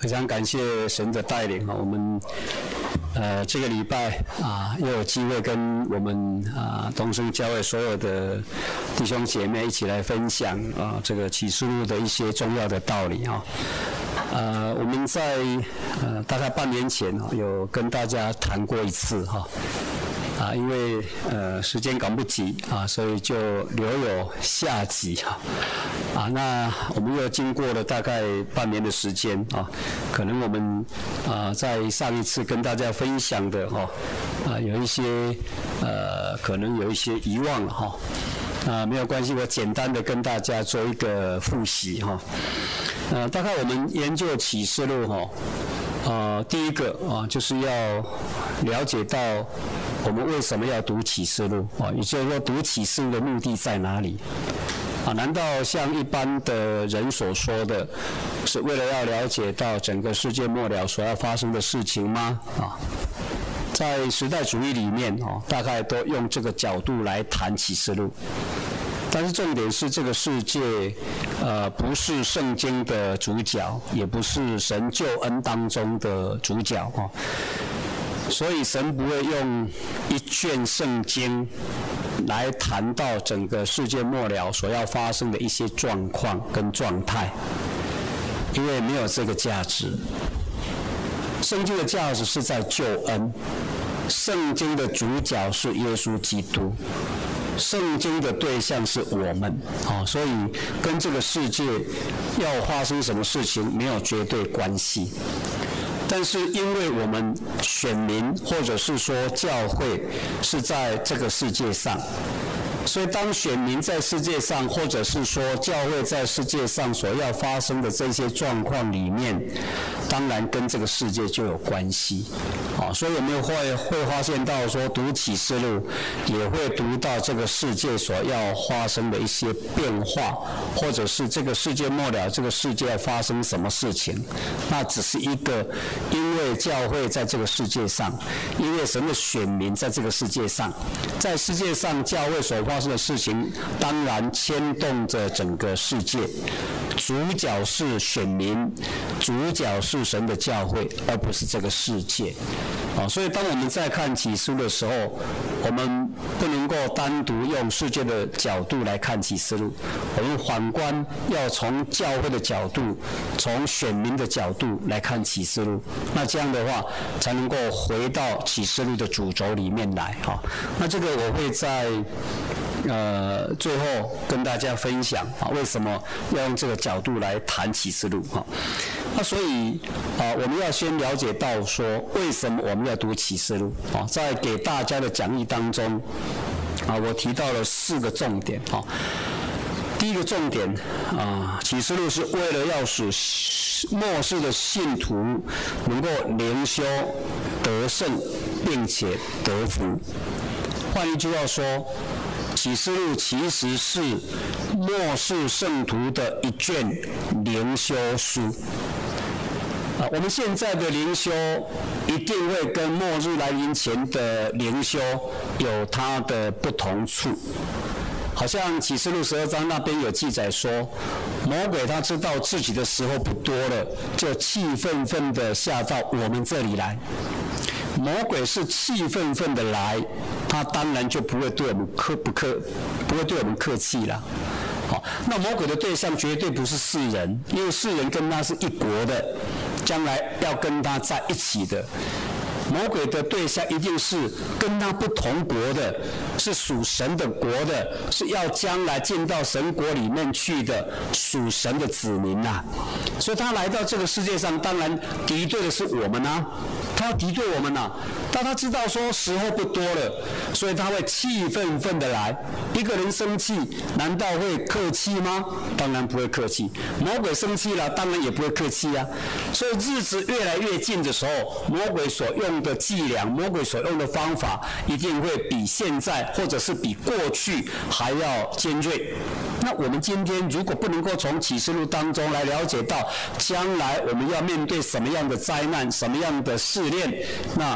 非常感谢神的带领啊，我们这个礼拜又有机会跟我们东升教会所有的弟兄姐妹一起来分享这个启示录的一些重要的道理啊。我们在大概半年前有跟大家谈过一次哈。因为时间赶不及所以就留有下集那我们又经过了大概半年的时间可能我们在上一次跟大家分享的有一些可能有一些遗忘了没有关系，我简单的跟大家做一个复习大概我们研究启示录第一个就是要了解到我们为什么要读启示录也就是说读启示录的目的在哪里难道像一般的人所说的是为了要了解到整个世界末了所要发生的事情吗在时代主义里面大概都用这个角度来谈启示录，但是重点是这个世界不是圣经的主角，也不是神救恩当中的主角所以神不会用一卷圣经来谈到整个世界末了所要发生的一些状况跟状态，因为没有这个价值。圣经的价值是在救恩，圣经的主角是耶稣基督，圣经的对象是我们所以跟这个世界要发生什么事情没有绝对关系。但是因为我们选民或者是说教会是在这个世界上，所以当选民在世界上或者是说教会在世界上所要发生的这些状况里面，当然跟这个世界就有关系所以我们会发现到说读启示录也会读到这个世界所要发生的一些变化，或者是这个世界末了这个世界要发生什么事情，那只是一个因为教会在这个世界上，因为神的选民在这个世界上，在世界上教会所发生的事情当然牵动着整个世界，主角是选民，主角是神的教会，而不是这个世界所以当我们在看启示录的时候，我们不能够单独用世界的角度来看启示录，我们反观要从教会的角度，从选民的角度来看启示录，那这样的话才能够回到启示录的主轴里面来那这个我会在最后跟大家分享为什么要用这个角度来谈启示录那所以我们要先了解到说为什么我们要读启示录在给大家的讲义当中我提到了4个重点第一个重点启示录是为了要使末世的信徒能够灵修得胜并且得福。换一句话说，启示录其实是末世圣徒的一卷灵修书我们现在的灵修一定会跟末日来临前的灵修有它的不同处。好像启示录12章那边有记载说，魔鬼他知道自己的时候不多了，就气愤愤的下到我们这里来。魔鬼是气愤愤的来，他当然就不会对我们客气了。那魔鬼的对象绝对不是世人，因为世人跟他是一国的，将来要跟他在一起的。魔鬼的对象一定是跟他不同国的，是属神的国的，是要将来进到神国里面去的属神的子民所以他来到这个世界上，当然敌对的是我们他要敌对我们但他知道说时候不多了，所以他会气愤愤的来。一个人生气难道会客气吗？当然不会客气。魔鬼生气了，当然也不会客气所以日子越来越近的时候，魔鬼所用的伎俩，魔鬼所用的方法一定会比现在或者是比过去还要尖锐。那我们今天如果不能够从启示录当中来了解到将来我们要面对什么样的灾难，什么样的试炼，那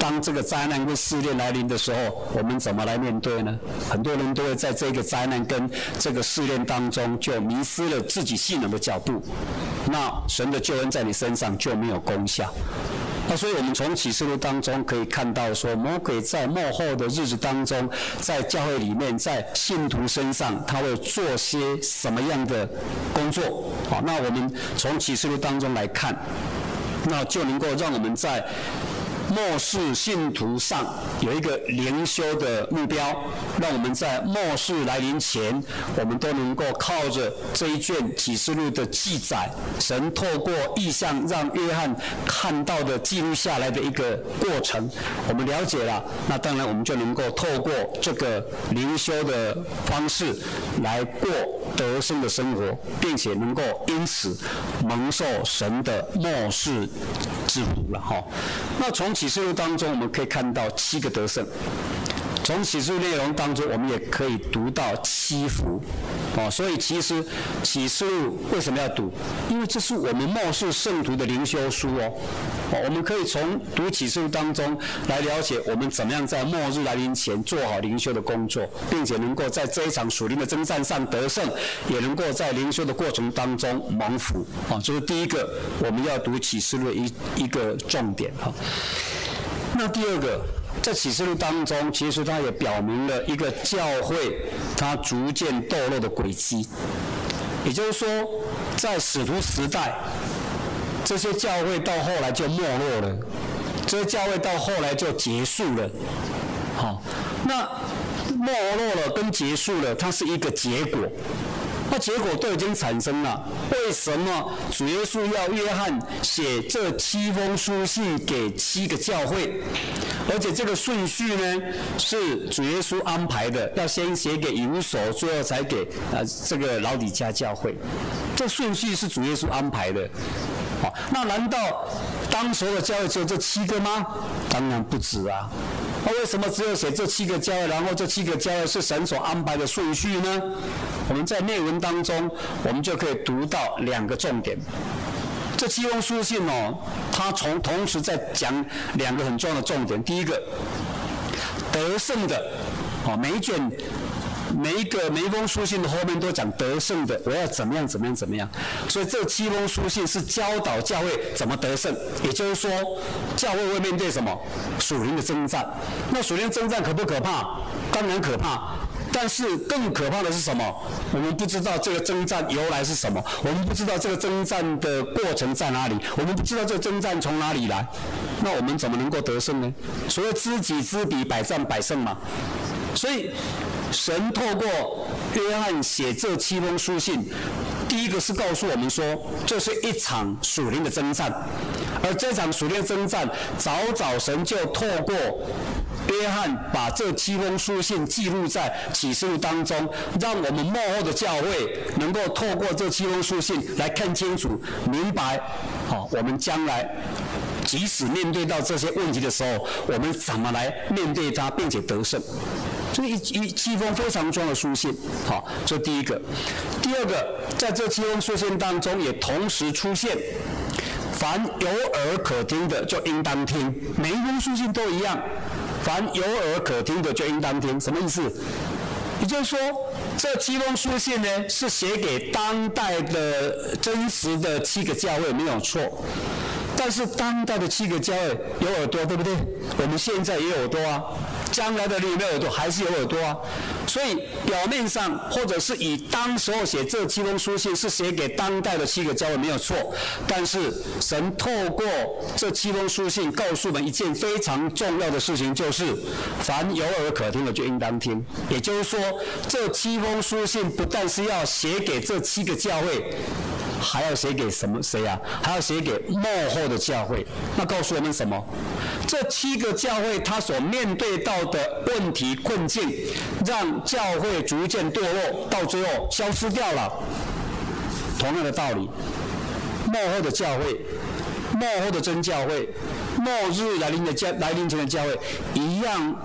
当这个灾难跟试炼来临的时候，我们怎么来面对呢？很多人都会在这个灾难跟这个试炼当中，就迷失了自己信仰的脚步，那神的救恩在你身上就没有功效。那所以我们从启示录当中可以看到说，魔鬼在末后的日子当中，在教会里面，在信徒身上，他会做些什么样的工作？好，那我们从启示录当中来看，那就能够让我们在末世信徒上有一个灵修的目标，让我们在末世来临前，我们都能够靠着这一卷启示录的记载，神透过异象让约翰看到的记录下来的一个过程，我们了解了，那当然我们就能够透过这个灵修的方式来过得胜的生活，并且能够因此蒙受神的末世之福了哈。那从启示录当中，我们可以看到7个得胜。从启示录内容当中，我们也可以读到7福，所以其实启示录为什么要读？因为这是我们末世圣徒的灵修书哦。我们可以从读启示录当中来了解我们怎么样在末日来临前做好灵修的工作，并且能够在这一场属灵的征战上得胜，也能够在灵修的过程当中蒙福。这是第一个我们要读启示录的一个重点哈。那第二个，在启示录当中，其实它也表明了一个教会它逐渐堕落的轨迹。也就是说，在使徒时代，这些教会到后来就没落了，这些教会到后来就结束了。好，那没落了跟结束了，它是一个结果。那结果都已经产生了，为什么主耶稣要约翰写这7封书信给7个教会？而且这个顺序呢，是主耶稣安排的，要先写给以弗所，最后才给这个老底嘉教会。这顺序是主耶稣安排的。好，那难道当时的教会只有这7个吗？当然不止啊。那为什么只有写这7个教会，然后这7个教会是神所安排的顺序呢？我们在内文当中，我们就可以读到2个重点。这7封书信它同时在讲2个很重要的重点。第一个，得胜的，每一封书信的后面都讲得胜的，我要怎么样怎么样怎么样。所以这7封书信是教导教会怎么得胜，也就是说，教会会面对什么？属灵的征战。那属灵的征战可不可怕？当然可怕。但是更可怕的是什么？我们不知道这个征战由来是什么，我们不知道这个征战的过程在哪里，我们不知道这个征战从哪里来，那我们怎么能够得胜呢？所谓知己知彼，百战百胜嘛。所以神透过约翰写这7封书信，第一个是告诉我们说，这是一场属灵的征战，而这场属灵的征战，早神就透过约翰把这7封书信记录在启示录当中，让我们末后的教会能够透过这7封书信来看清楚、明白，我们将来即使面对到这些问题的时候，我们怎么来面对它，并且得胜。这7封非常重要的书信，好，这第一个。第二个，在这7封书信当中也同时出现，凡有耳可听的就应当听，每一封书信都一样，凡有耳可听的就应当听，什么意思？也就是说，这7封书信呢是写给当代的真实的7个教会，没有错。但是当代的7个教会有耳朵，对不对？我们现在也有耳朵啊，将来的有没有耳朵？还是有耳朵啊。所以表面上或者是以当时候写这7封书信是写给当代的7个教会，没有错。但是神透过这7封书信告诉我们一件非常重要的事情，就是凡有耳可听的就应当听。也就是说，这7封书信不但是要写给这7个教会，还要写给谁啊？还要写给末后的教会。那告诉我们什么？这7个教会他所面对到的问题困境，让教会逐渐堕落，到最后消失掉了。同样的道理，末后的教会、末后的真教会、末日来临前的教会，一样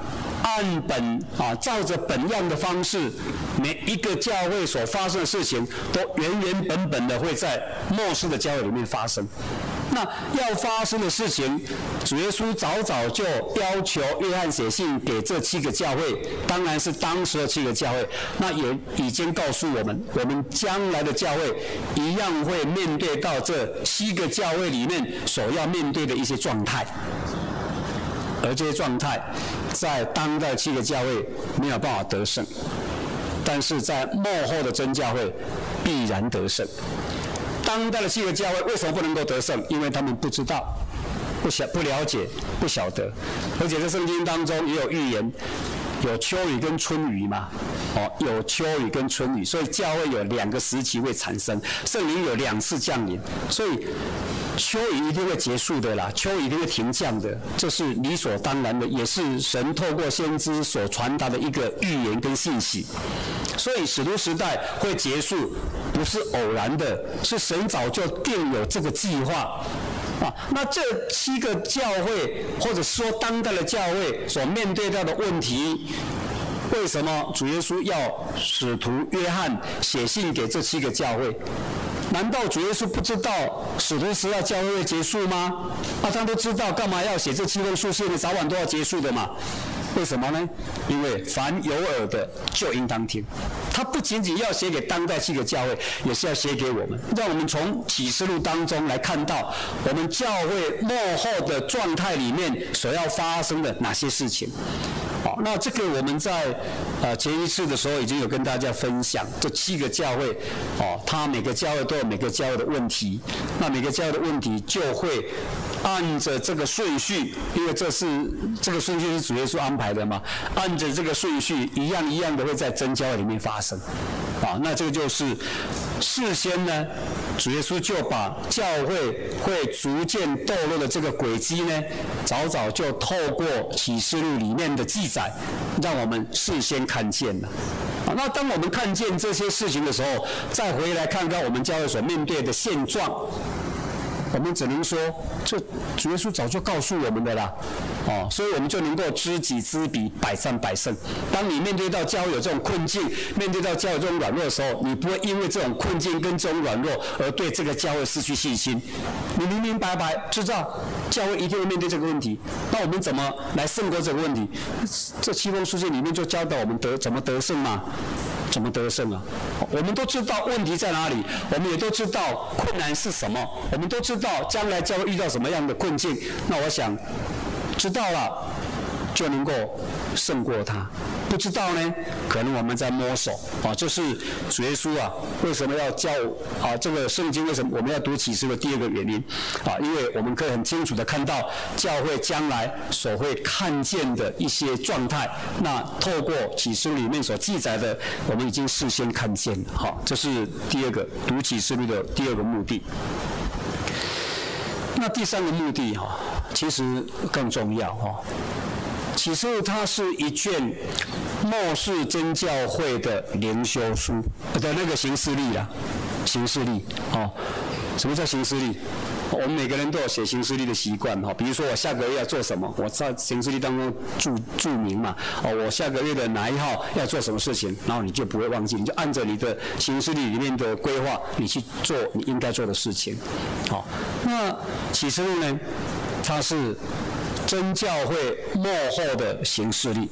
按本照着本样的方式，每一个教会所发生的事情，都原本的会在末世的教会里面发生。那要发生的事情，主耶稣早就要求约翰写信给这7个教会，当然是当时的7个教会，那也已经告诉我们将来的教会一样会面对到这7个教会里面所要面对的一些状态，而这些状态在当代7个教会没有办法得胜，但是在末后的真教会必然得胜。当代的7个教会为什么不能够得胜？因为他们不知道、不了解、不晓得，而且在圣经当中也有预言，有秋雨跟春雨嘛，有秋雨跟春雨，所以教会有2个时期会产生，圣灵有2次降临，所以秋雨一定会结束的啦，秋雨一定会停降的，这是理所当然的，也是神透过先知所传达的一个预言跟信息。所以使徒时代会结束，不是偶然的，是神早就定有这个计划。那这7个教会，或者说当代的教会所面对到的问题，为什么主耶稣要使徒约翰写信给这7个教会？难道主耶稣不知道使徒时代教会会结束吗？他都知道，干嘛要写这7封书信呢？早晚都要结束的嘛。为什么呢？因为凡有耳的就应当听。他不仅仅要写给当代7个教会，也是要写给我们，让我们从启示录当中来看到我们教会末后的状态里面所要发生的哪些事情。那这个我们在前一次的时候已经有跟大家分享，这7个教会，它每个教会都有每个教会的问题，那每个教会的问题就会按着这个顺序，因为这个顺序是主耶稣安排的嘛，按着这个顺序一样的会在真教会里面发生。那这个就是事先呢，主耶稣就把教会逐渐堕落的这个轨迹呢，早就透过启示录里面的记载，让我们事先看见了。那当我们看见这些事情的时候，再回来看看我们教会所面对的现状，我们只能说，这主耶稣早就告诉我们的啦，所以我们就能够知己知彼，百战百胜。当你面对到教会有这种困境，面对到教会有这种软弱的时候，你不会因为这种困境跟这种软弱而对这个教会失去信心。你明白知道教会一定会面对这个问题，那我们怎么来胜过这个问题？这7封书信里面就教导我们怎么得胜嘛。怎么得胜啊？我们都知道问题在哪里，我们也都知道困难是什么，我们都知道将来将会遇到什么样的困境。那我想，知道了就能够胜过它。不知道呢，可能我们在摸索。这是主耶稣为什么要教这个圣经为什么我们要读启示的第2个原因因为我们可以很清楚的看到教会将来所会看见的一些状态，那透过启示里面所记载的，我们已经事先看见了。这是第2个读启示录的第2个目的。那第3个目的其实更重要启示录它是一卷末世真教会的灵修书的那个行事历啦，行事历什么叫行事历？我们每个人都有写行事历的习惯比如说我下个月要做什么，我在行事历当中注明嘛我下个月的哪一号要做什么事情，然后你就不会忘记，你就按着你的行事历里面的规划，你去做你应该做的事情。那启示录呢，它是真教会末后的行事历，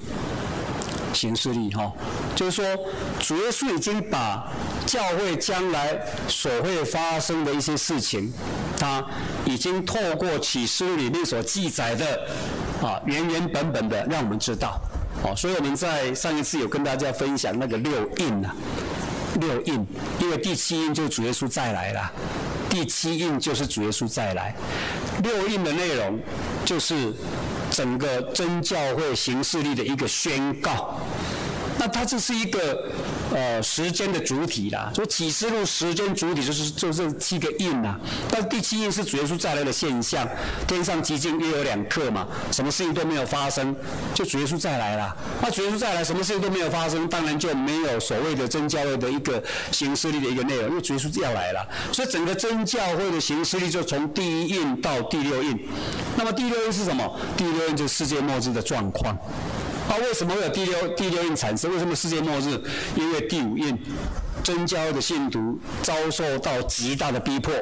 就是说主耶稣已经把教会将来所会发生的一些事情，他已经透过启示录里面所记载的原本的让我们知道。所以我们在上一次有跟大家分享那个6印6印，因为第7印就是主耶稣再来了，第7印就是主耶稣再来。6印的内容就是整个真教会行事历的一个宣告。那它这是一个时间的主体啦，所以启示录时间主体就是7个印啦。但第7印是主耶稣再来的现象，天上极静约有2刻嘛，什么事情都没有发生，就主耶稣再来啦。那主耶稣再来，什么事情都没有发生，当然就没有所谓的真教会的一个行事历的一个内容，因为主耶稣要来了，所以整个真教会的行事历就从第1印到第6印。那么第6印是什么？第6印就是世界末日的状况。 为什么会有第六印产生？为什么世界末日？因为第五印真教会的信徒遭受到极大的逼迫，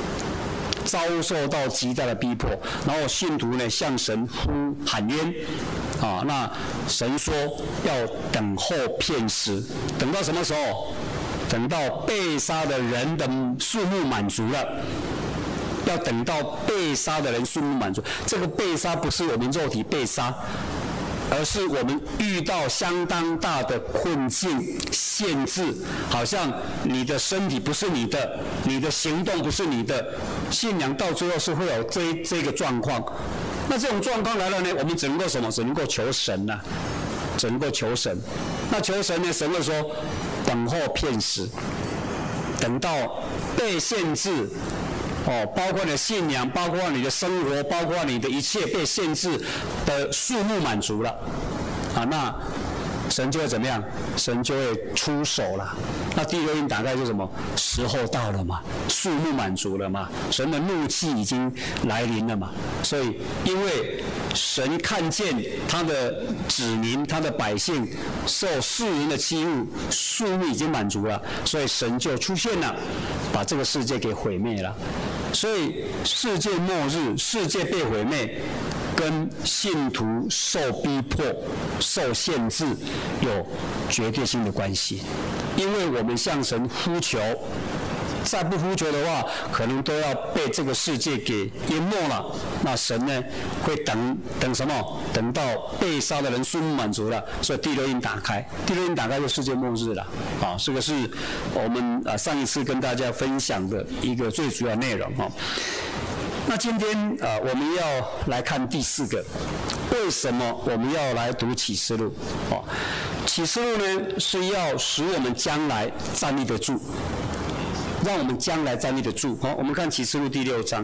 然后信徒呢向神喊冤，那神说要等候片时，等到什么时候？等到被杀的人的数目满足了。要等到被杀的人数目满足，这个被杀不是我们肉体被杀，而是我们遇到相当大的困境、限制，好像你的身体不是你的，你的行动不是你的，信仰到最后是会有这个状况。那这种状况来了呢，我们只能够什么？只能够求神呐，只能够求神。那求神呢？神会说，等候片时，等到被限制。包括你的信仰，包括你的生活，包括你的一切被限制的数目满足了，那神就会怎么样？神就会出手了。那第六印打开是什么？时候到了嘛，数目满足了嘛，神的怒气已经来临了嘛。所以，因为神看见他的子民、他的百姓受世人的欺侮，数目已经满足了，所以神就出现了，把这个世界给毁灭了。所以世界末日，世界被毁灭，跟信徒受逼迫、受限制有绝对性的关系。因为我们向神呼求，再不呼求的话，可能都要被这个世界给淹没了。那神呢，会等什么？等到被杀的人数目满足了，所以第六印打开，第六印打开就世界末日了。这个是我们上一次跟大家分享的一个最主要内容。那今天我们要来看第四个，为什么我们要来读启示录？启示录呢是要使我们将来站立得住，让我们将来站立得住。我们看启示录第6章。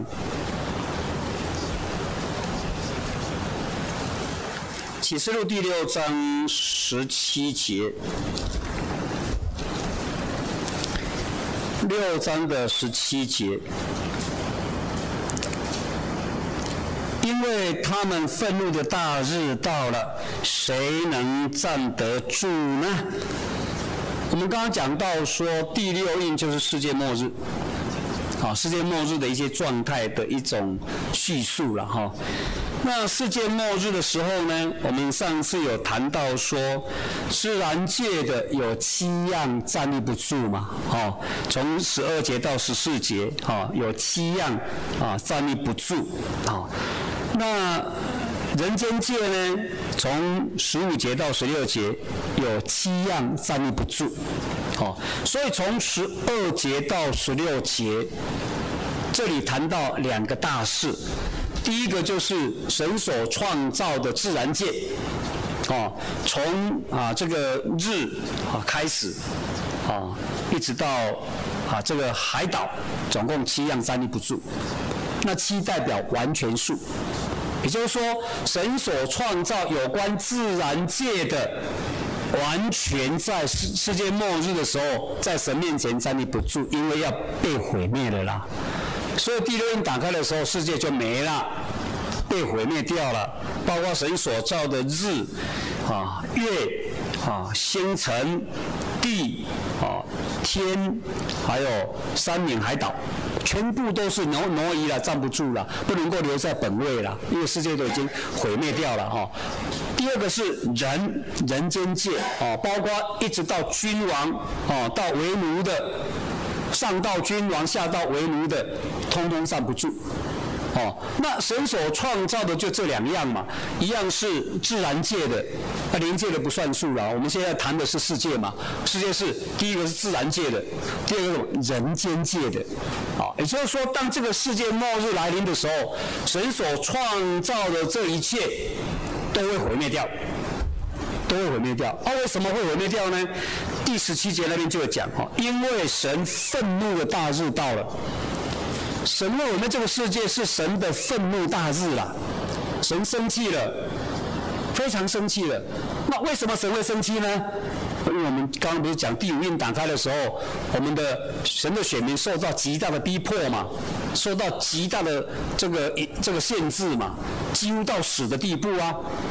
启示录第6章17节，6章的17节，因为他们愤怒的大日到了，谁能站得住呢？我们刚刚讲到说，第六印就是世界末日，世界末日的一些状态的一种叙述了哈。那世界末日的时候呢，我们上次有谈到说，自然界的有7样站立不住嘛，从12节到14节，有7样站立不住，那人间界呢，从15节到16节有7样站立不住，所以从12节到16节，这里谈到2个大事。第一个就是神所创造的自然界，从这个日开始，一直到这个海岛，总共7样站立不住。那7代表完全数，也就是说，神所创造有关自然界的，完全在世界末日的时候，在神面前站立不住，因为要被毁灭了啦。所以第六印打开的时候，世界就没了，被毁灭掉了，包括神所造的日、月、星辰、地、天，还有山岭海岛，全部都是挪移了，站不住了，不能够留在本位了，因为世界都已经毁灭掉了第二个是人间界包括一直到君王到为奴的。上到君王，下到为奴的，通通站不住。那神所创造的就这2样嘛，一样是自然界的，灵界的不算数了。我们现在谈的是世界嘛，世界是第一个是自然界的，第二个是人间界的。也就是说，当这个世界末日来临的时候，神所创造的这一切都会毁灭掉。都会毁灭掉。为什么会毁灭掉呢？第17节那边就有讲因为神愤怒的大日到了。神为我们这个世界是神的愤怒大日啦，神生气了，非常生气了。那为什么神会生气呢？因为我们刚刚不是讲第5印打开的时候，我们的神的选民受到极大的逼迫嘛，受到极大的这个限制嘛，几乎到死的地步啊。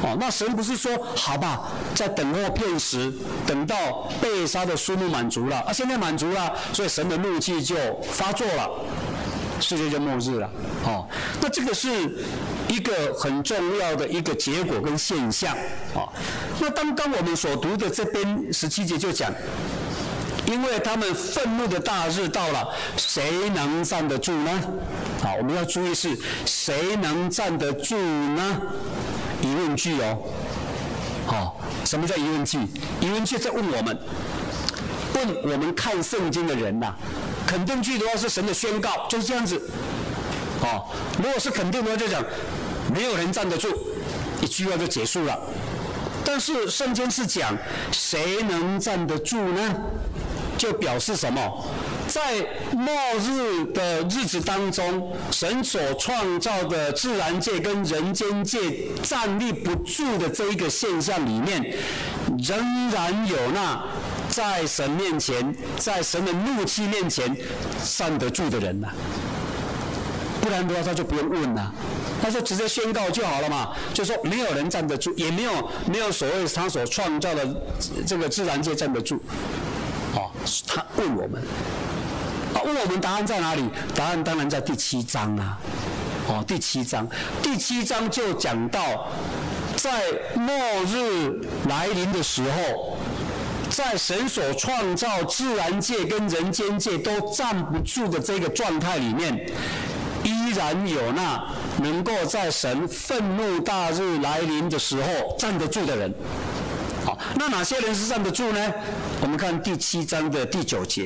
那神不是说好吧，在等候片时，等到被杀的数目满足了，现在满足了，所以神的怒气就发作了，世界就末日了。那这个是一个很重要的一个结果跟现象。那刚刚我们所读的这边17节就讲，因为他们愤怒的大日到了，谁能站得住呢？我们要注意是谁能站得住呢？疑问句什么叫疑问句？疑问句在问我们看圣经的人呐。肯定句的话是神的宣告，就是这样子。如果是肯定的话，就讲没有人站得住，一句话就结束了。但是圣经是讲谁能站得住呢？就表示什么？在末日的日子当中，神所创造的自然界跟人间界站立不住的这一个现象里面，仍然有那在神面前，在神的怒气面前站得住的人呐。不然的话，他就不用问了，他就直接宣告就好了嘛。就说没有人站得住，也没有所谓他所创造的这个自然界站得住。他问我们，问我们答案在哪里？答案当然在第7章啊。第7章就讲到，在末日来临的时候，在神所创造自然界跟人间界都站不住的这个状态里面，依然有那能够在神愤怒大日来临的时候站得住的人。那哪些人是站得住呢？我们看第7章的第9节。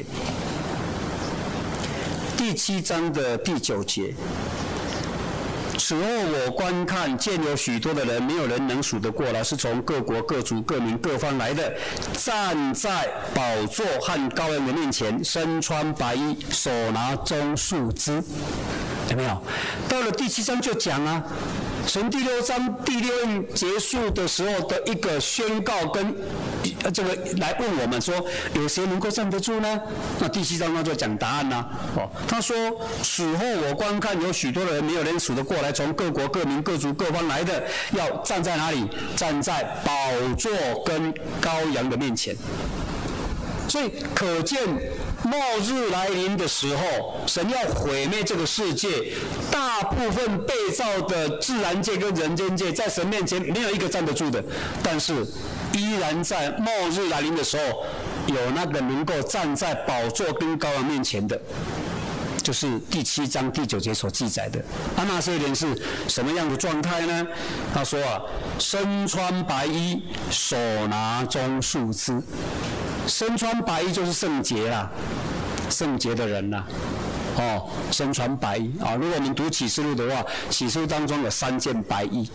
第7章的第9节。此后我观看，见有许多的人，没有人能数得过来，是从各国各族各民各方来的，站在宝座和羔羊的面前，身穿白衣，手拿棕树枝。有没有？到了第7章就讲啊，从第6章第6印结束的时候的一个宣告跟这个来问我们说，有谁能够站得住呢？那第7章他就讲答案啦。他说：此后我观看，有许多的人，没有人数得过来，从各国各民各族各方来的，要站在哪里？站在宝座跟羔羊的面前。所以可见末日来临的时候，神要毁灭这个世界，大部分被造的自然界跟人间界在神面前没有一个站得住的，但是依然在末日来临的时候，有那个能够站在宝座跟羔羊面前的，就是第7章第9节所记载的。那些人是什么样的状态呢？他说身穿白衣，手拿棕树枝。身穿白衣就是圣洁啦，圣洁的人啦。身穿白衣啊！如果我们读启示录的话，启示录当中有3件白衣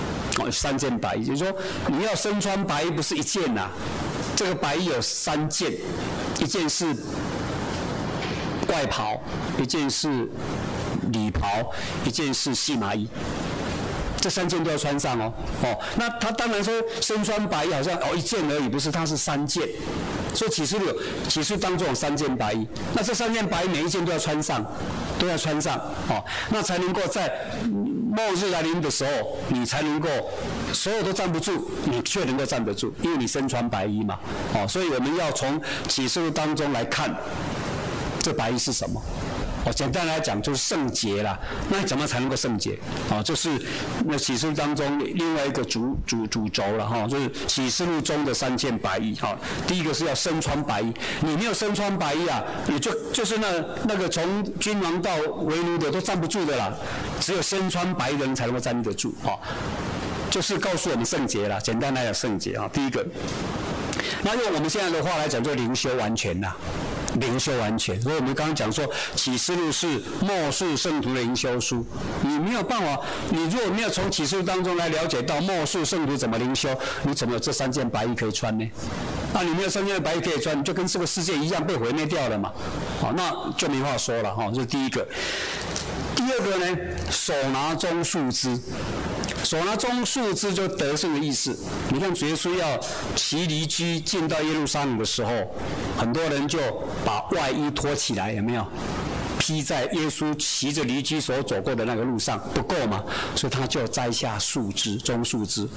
，3件白衣，就是说你要身穿白衣不是一件呐，这个白衣有3件，一件是外袍，一件是里袍，一件是细麻衣。这3件都要穿上那他当然说身穿白衣好像一件而已，不是，他是3件。所以启示录当中有3件白衣，那这3件白衣每一件都要穿上，那才能够在末日来临的时候，你才能够所有都站不住，你却能够站得住，因为你身穿白衣嘛。所以我们要从启示录当中来看，这白衣是什么？简单来讲就是圣洁啦。那怎么才能够圣洁？就是那启示录当中另外一个主轴了就是启示录中的3件白衣第一个是要身穿白衣，你没有身穿白衣啊，你就是那个从君王到为奴的都站不住的啦，只有身穿白衣的人才能够站得住就是告诉我们圣洁啦。简单来讲圣洁第一个。那用我们现在的话来讲，就灵修完全啦。灵修完全，所以我们刚刚讲说，启示录是末世圣徒的灵修书。你没有办法，你如果没有从启示录当中来了解到末世圣徒怎么灵修，你怎么有这3件白衣可以穿呢？你没有3件白衣可以穿，你就跟这个世界一样被毁灭掉了嘛。那就没话说了这是第一个。第二个呢，手拿棕树枝。手拿棕树枝就得胜的意思。你看主耶稣要骑驴驹进到耶路撒冷的时候，很多人就把外衣脱起来，有没有？ 披在耶稣骑着驴驹所走过的那个路上，不够嘛，所以他就摘下树枝，棕树枝，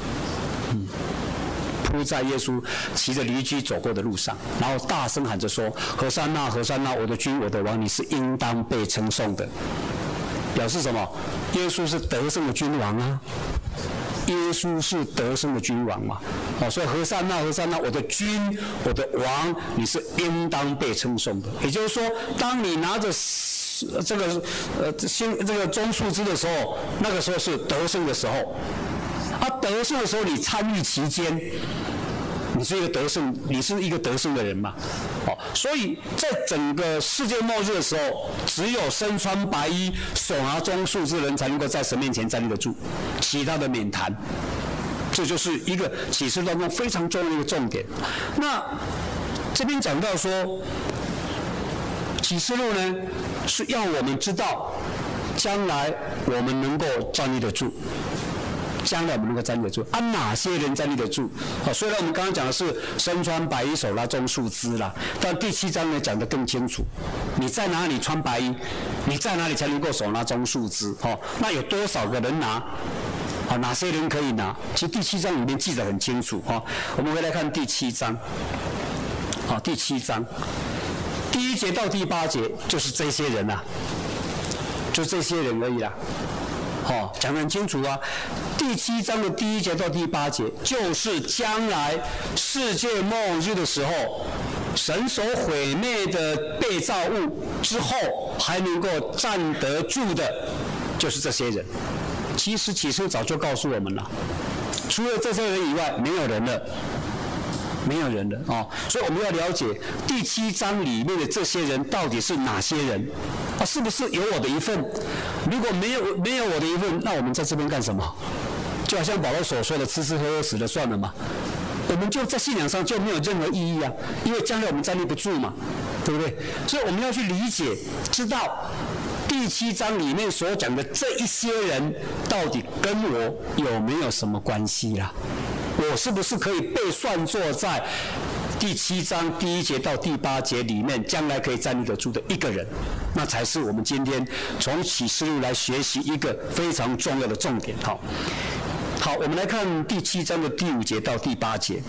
铺在耶稣骑着驴驹走过的路上，然后大声喊着说：“何珊那，何珊那，我的君，我的王，你是应当被称颂的。”表示什么？耶稣是得胜的君王啊！耶稣是得胜的君王嘛？所以何珊那，何珊那，我的君，我的王，你是应当被称颂的。也就是说，当你拿着这个棕树枝的时候，那个时候是得胜的时候。得胜的时候，你参与其间，你是一个得胜的人嘛？所以在整个世界末日的时候，只有身穿白衣、手拿棕树枝的人才能够在神面前站立得住，其他的免谈。这就是一个启示当中非常重要的一个重点。那这边讲到说，启示录呢是要我们知道，将来我们能够站立得住。将来我们能够站立得住哪些人站立得住？虽然我们刚刚讲的是身穿白衣、手拿棕树枝啦，但第7章呢讲得更清楚。你在哪里穿白衣？你在哪里才能够手拿棕树枝？那有多少个人拿？哪些人可以拿？其实第7章里面记得很清楚。我们回来看第7章。第7章第1节到第8节就是这些人啦，就这些人而已啦。讲得很清楚啊。第7章的第1节到第8节，就是将来世界末日的时候，神所毁灭的被造物之后，还能够站得住的，就是这些人。其实启示早就告诉我们了，除了这些人以外，没有人了。没有人了所以我们要了解第7章里面的这些人到底是哪些人是不是有我的一份？如果没有我的一份，那我们在这边干什么？就好像保罗所说的，吃吃喝喝死了算了嘛，我们就在信仰上就没有任何意义啊，因为将来我们站立不住嘛，对不对？所以我们要去理解，知道第7章里面所讲的这一些人到底跟我有没有什么关系啦？我是不是可以被算作在第7章第1节到第8节里面将来可以站立得住的一个人？那才是我们今天从启示录来学习一个非常重要的重点。好，我们来看第7章的第5节到第8节。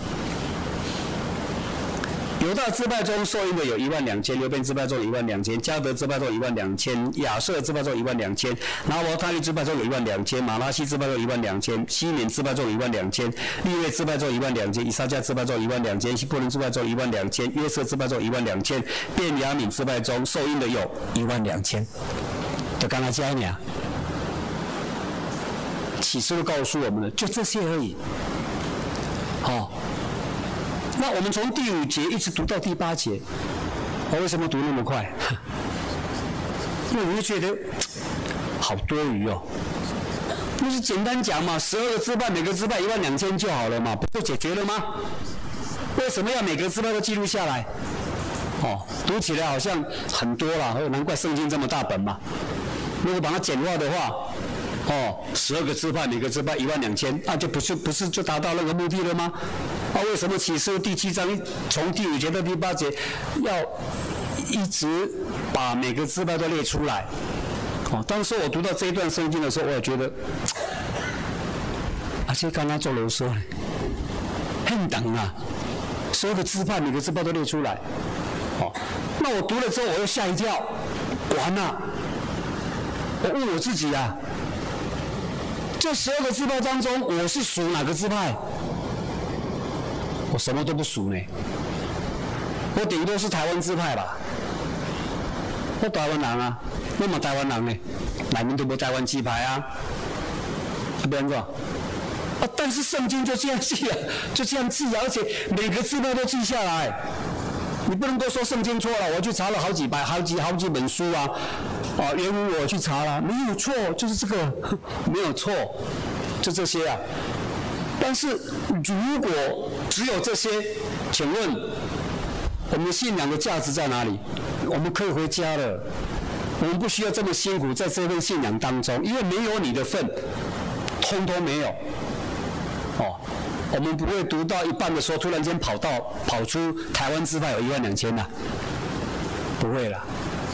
犹大支派中受印的有12000，流便支派中有12000，迦得支派中有12000，亚设支派中有12000，拿伯他利支派中有12000，马拉西支派中有12000，西缅支派中有12000，利未支派中有12000，以撒迦支派中有12000，希伯伦支派中有12000，约瑟支派中有12000，便雅悯支派中受印的有12000。就刚才教你啊，启示录告诉我们的就这些而已。那我们从第5节一直读到第8节，我为什么读那么快？因为你会觉得好多余哦。不是简单讲嘛，12个支派，每个支派12000就好了嘛，不就解决了吗？为什么要每个支派都记录下来？读起来好像很多啦，难怪圣经这么大本嘛。如果把它简化的话，12个支派，每个支派12000，那就不是就达到那个目的了吗？为什么启示录第7章从第5节到第8节要一直把每个支派都列出来？当时我读到这一段圣经的时候，我也觉得，这刚刚做啰嗦呢，很等啊，12个支派，每个支派都列出来。那我读了之后，我又吓一跳，完了，我问我自己啊。这12个支派当中，我是属哪个支派？我什么都不属呢，我顶多是台湾支派吧。我台湾人啊，我嘛台湾人呢，内面都无台湾支派啊，变个但是圣经就这样记啊，就这样记啊，而且每个支派都记下来。你不能够说圣经错了，我去查了好几本书啊。原文我去查了，没有错，就是这个，没有错，就这些啊。但是如果只有这些，请问我们信仰的价值在哪里？我们可以回家了，我们不需要这么辛苦在这份信仰当中，因为没有你的份，通通没有。我们不会读到一半的时候，突然间跑出台湾支派有12000啦，不会啦。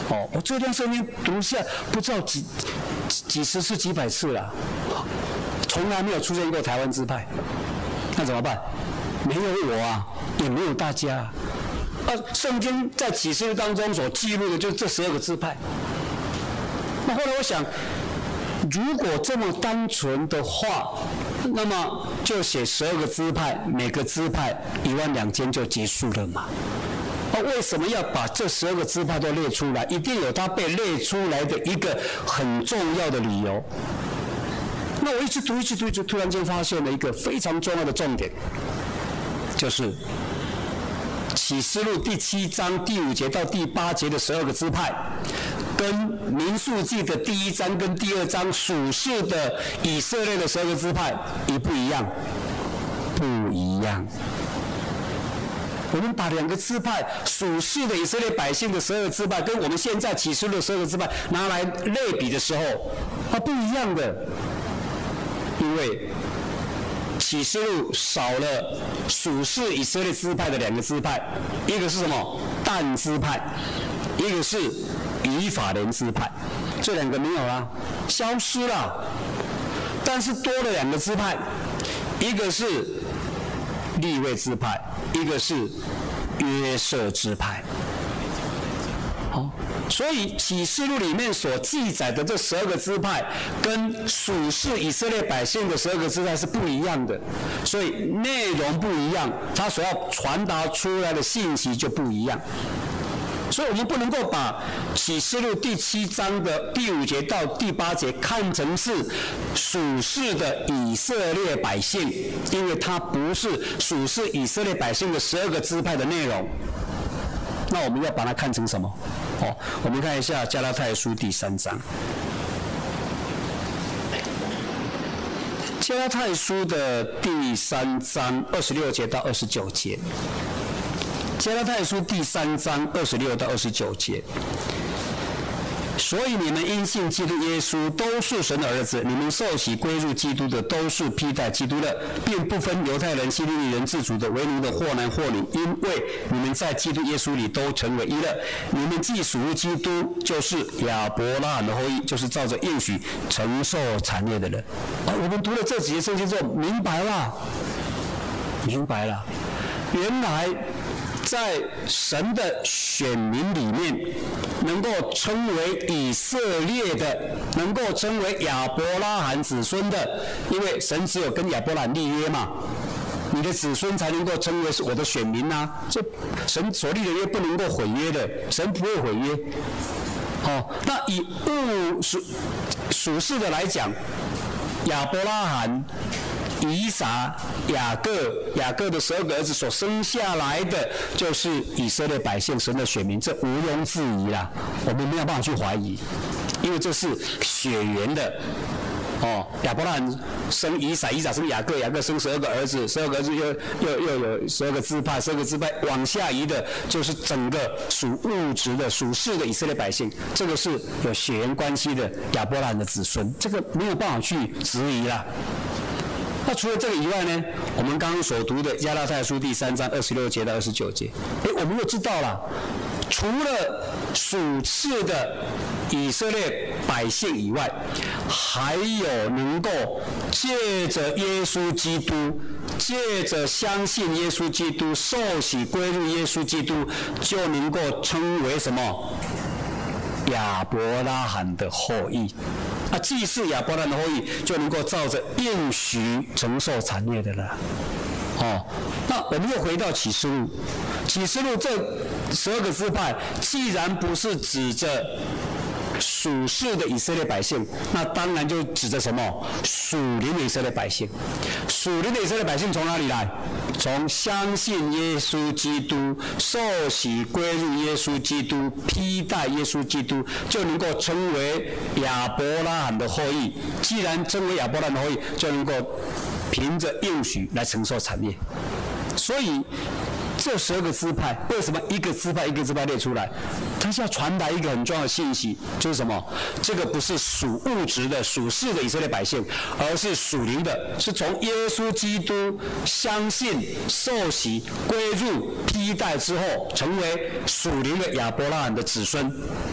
我这段圣经读下不知道几十次几百次了，从来没有出现过台湾支派，那怎么办？没有我啊，也没有大家圣经在启示录当中所记录的就是这12个支派。那后来我想，如果这么单纯的话，那么就写12个支派，每个支派12000就结束了嘛。为什么要把这12个支派都列出来？一定有它被列出来的一个很重要的理由。那我一直读，就突然间发现了一个非常重要的重点，就是启示录第7章第5节到第8节的12个支派，跟民数记的第1章跟第2章属世的以色列的12个支派不一样？不一样。我们把2个支派属世的以色列百姓的12个支派，跟我们现在启示录的12个支派拿来类比的时候，不一样的。因为启示录少了属世以色列支派的2个支派，一个是什么？但支派，一个是以法莲支派，这2个没有啦，消失了。但是多了2个支派，一个是利未支派，一个是约瑟支派。所以启示录里面所记载的这12个支派，跟属世以色列百姓的12个支派是不一样的，所以内容不一样，它所要传达出来的信息就不一样。所以我们不能够把启示录第7章的第5节到第8节看成是属世的以色列百姓，因为它不是属世以色列百姓的12个支派的内容。那我们要把它看成什么？我们看一下加拉太书第3章。加拉太书的第3章26节到29节。加拉太书第3章26到29节。所以你们因信基督耶稣都是神的儿子，你们受洗归入基督的都是披戴基督的，并不分犹太人、希利尼人、自主的、为奴的，或男或女，因为你们在基督耶稣里都成为一了。你们既属于基督，就是亚伯拉罕的后裔，就是照着应许承受产业的人。我们读了这几节圣经之后，明白了，原来在神的选民里面，能够称为以色列的，能够称为亚伯拉罕子孙的，因为神只有跟亚伯拉罕立约嘛，你的子孙才能够称为是我的选民啊。这神所立的约不能够毁约的，神不会毁约。那以属世的来讲，亚伯拉罕、以撒、雅各的12个儿子所生下来的，就是以色列百姓神的选民，这毋庸置疑啦，我们没有办法去怀疑，因为这是血缘的。亚伯拉罕生以撒，以撒生雅各，雅各生12个儿子，12个儿子又有12个支派，12个支派往下移的，就是整个属物质的、属世的以色列百姓，这个是有血缘关系的亚伯拉罕的子孙，这个没有办法去质疑啦。那除了这个以外呢，我们刚刚所读的加拉太书第3章26节到29节，我们又知道了，除了属世的以色列百姓以外，还有能够借着耶稣基督，借着相信耶稣基督，受洗归入耶稣基督，就能够称为什么？亚伯拉罕的后裔。既是亚伯拉罕的后裔，就能够照着应许承受产业的了。那我们又回到启示录，启示录这12个支派，既然不是指着属世的以色列百姓，那当然就指着什么？属灵的以色列百姓。属灵的以色列百姓从哪里来？从相信耶稣基督、受洗归入耶稣基督、披戴耶稣基督，就能够成为亚伯拉罕的后裔。既然称为亚伯拉罕的后裔，就能够凭着应许来承受产业。所以这12个支派，为什么一个支派一个支派列出来？它是要传达一个很重要的信息，就是什么？这个不是属物质的、属世的以色列百姓，而是属灵的，是从耶稣基督相信、受洗、归入、披戴之后，成为属灵的亚伯拉罕的子孙。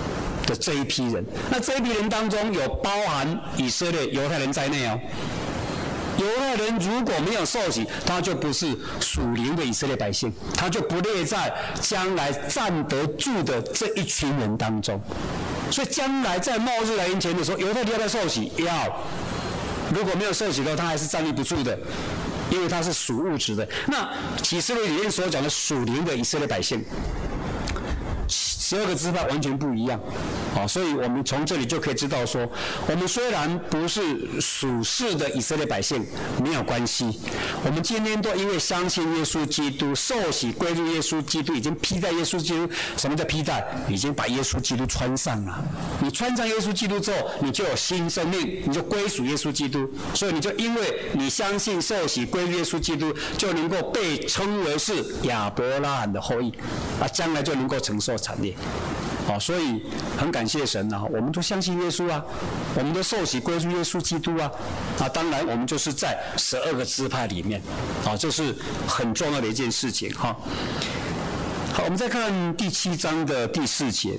的这一批人。那这一批人当中有包含以色列犹太人在内哦。犹太人如果没有受洗，他就不是属灵的以色列百姓，他就不列在将来站得住的这一群人当中。所以将来在末日来临前的时候，犹太人要不要受洗？要。如果没有受洗的话，他还是站立不住的，因为他是属物质的。那启示录里面所讲的属灵的以色列百姓，12个支派完全不一样，所以我们从这里就可以知道说，我们虽然不是属世的以色列百姓，没有关系，我们今天都因为相信耶稣基督，受洗归入耶稣基督，已经披戴耶稣基督。什么叫披戴？已经把耶稣基督穿上了。你穿上耶稣基督之后，你就有新生命，你就归属耶稣基督，所以你就因为你相信受洗归入耶稣基督，就能够被称为是亚伯拉罕的后裔，将来就能够承受产业。所以很感谢神啊，我们都相信耶稣啊，我们都受洗归入耶稣基督啊，当然我们就是在12个支派里面，这是很重要的一件事情哈。好，我们再看第7章的第4节。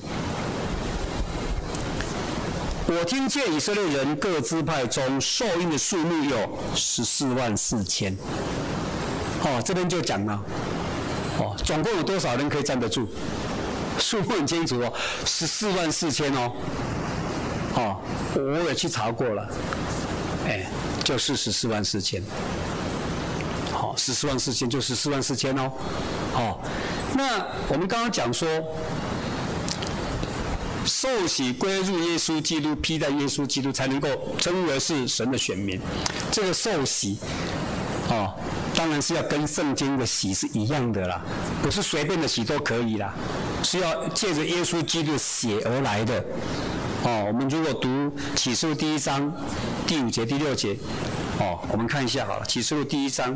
我听见以色列人各支派中受印的数目有144000。这边就讲了，总共有多少人可以站得住？数目很清楚144000哦。我也去查过了，就是144000。144000就144000哦。那我们刚刚讲说，受洗归入耶稣基督，披戴耶稣基督，才能够称为是神的选民。这个受洗，当然是要跟圣经的洗是一样的啦，不是随便的洗都可以啦，是要借着耶稣基督的血而来的。我们如果读启示录第1章第5节、第6节，我们看一下好了，启示录第1章，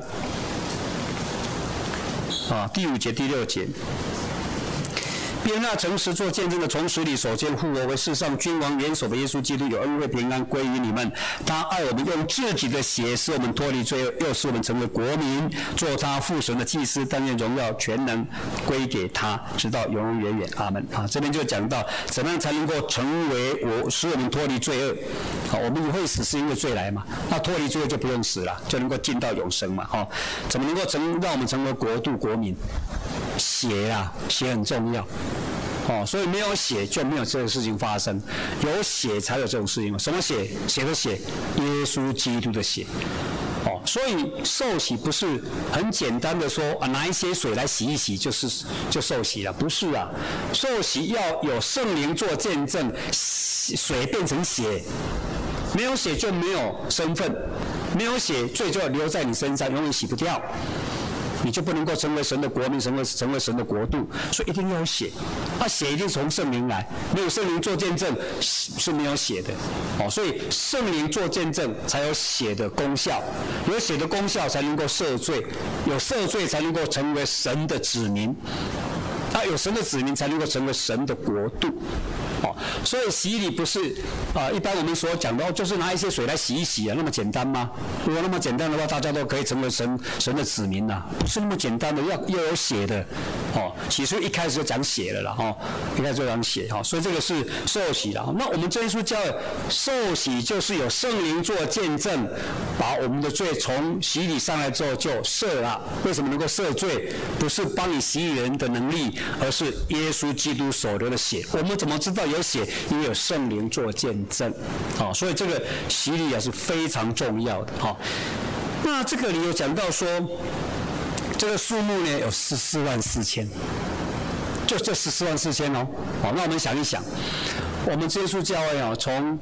第5节、第6节。便那诚实做见证的，从死里首先复活，为世上君王元首的耶稣基督，有恩惠平安归于你们。他爱我们，用自己的血使我们脱离罪恶，又使我们成为国民，做他父神的祭司。但愿荣耀全能归给他，直到永永远远。阿门。这边就讲到怎么样才能够成为使我们脱离罪恶。我们会死是因为罪来嘛，那脱离罪恶就不用死了，就能够进到永生嘛。怎么能够让我们成为国度国民？血啊，血很重要。所以没有血就没有这个事情发生，有血才有这种事情。什么血？谁的血？耶稣基督的血。所以受洗不是很简单的说拿一些水来洗一洗就受洗了，不是啊。受洗要有圣灵做见证，水变成血，没有血就没有身份，没有血罪就要留在你身上，永远洗不掉。你就不能够成为神的国民，成为神的国度，所以一定要有血。血一定从圣灵来，没有圣灵做见证是没有血的。所以圣灵做见证才有血的功效，有血的功效才能够赦罪，有赦罪才能够成为神的子民。有神的子民才能够成为神的国度。所以洗礼不是一般我们所讲的就是拿一些水来洗一洗那么简单吗？如果那么简单的话，大家都可以成为神的子民不是那么简单的，要有血的。启示一开始就讲血了啦，一开始就讲血所以这个是受洗了。那我们真耶稣教会受洗就是有圣灵做见证，把我们的罪从洗礼上来之后就赦了。为什么能够赦罪？不是帮你洗礼人的能力，而是耶稣基督所流的血。我们怎么知道有血？因为有圣灵做见证。所以这个洗礼是非常重要的。那这个里有讲到说，这个数目呢有144000，就这144000那我们想一想，我们耶稣教会从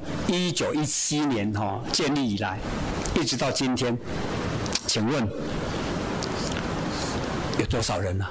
1917年建立以来，一直到今天，请问有多少人呢？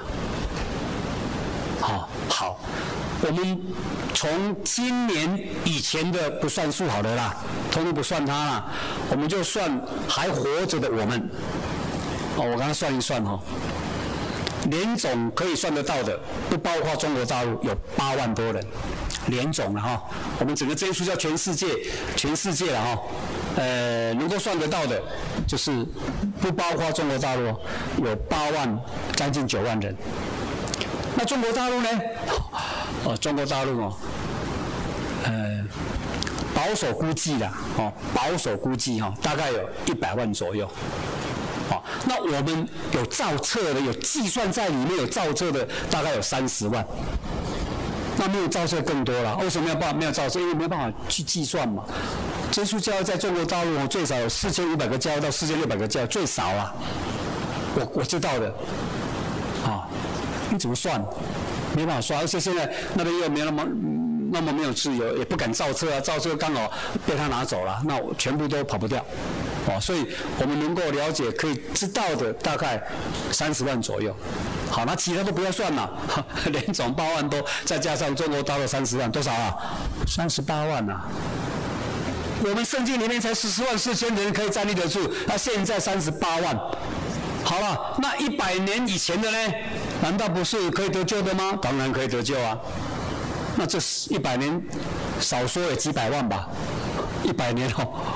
好，我们从今年以前的不算数好了啦，通通不算它啦，我们就算还活着的我们。我刚刚算一算联总可以算得到的，不包括中国大陆，有8万多人。联总了我们整个真耶稣教全世界了能够算得到的，就是不包括中国大陆，有8万将近9万人。那中国大陆呢？中国大陆保守估计啦，保守估计大概有100万左右。那我们有造册的，有计算在里面有造册的，大概有30万。那没有造册更多了。为什么没有造册？因为没有办法去计算嘛。真耶稣教会在中国大陆最少有4500个教会到4600个教会，最少啊。我知道的，你怎么算？没办法算，而且现在那边又没那么没有自由，也不敢造册啊，造册刚好被他拿走了，那我全部都跑不掉。所以我们能够了解、可以知道的大概30万左右。好，那其他都不要算了，连总8万多，再加上中国大陆30万，多少啊？38万啊！我们圣经里面才14万4千人可以站立得住，那现在38万。好了，那100年以前的呢？难道不是可以得救的吗？当然可以得救啊。那这100年，少说也几百万吧？100年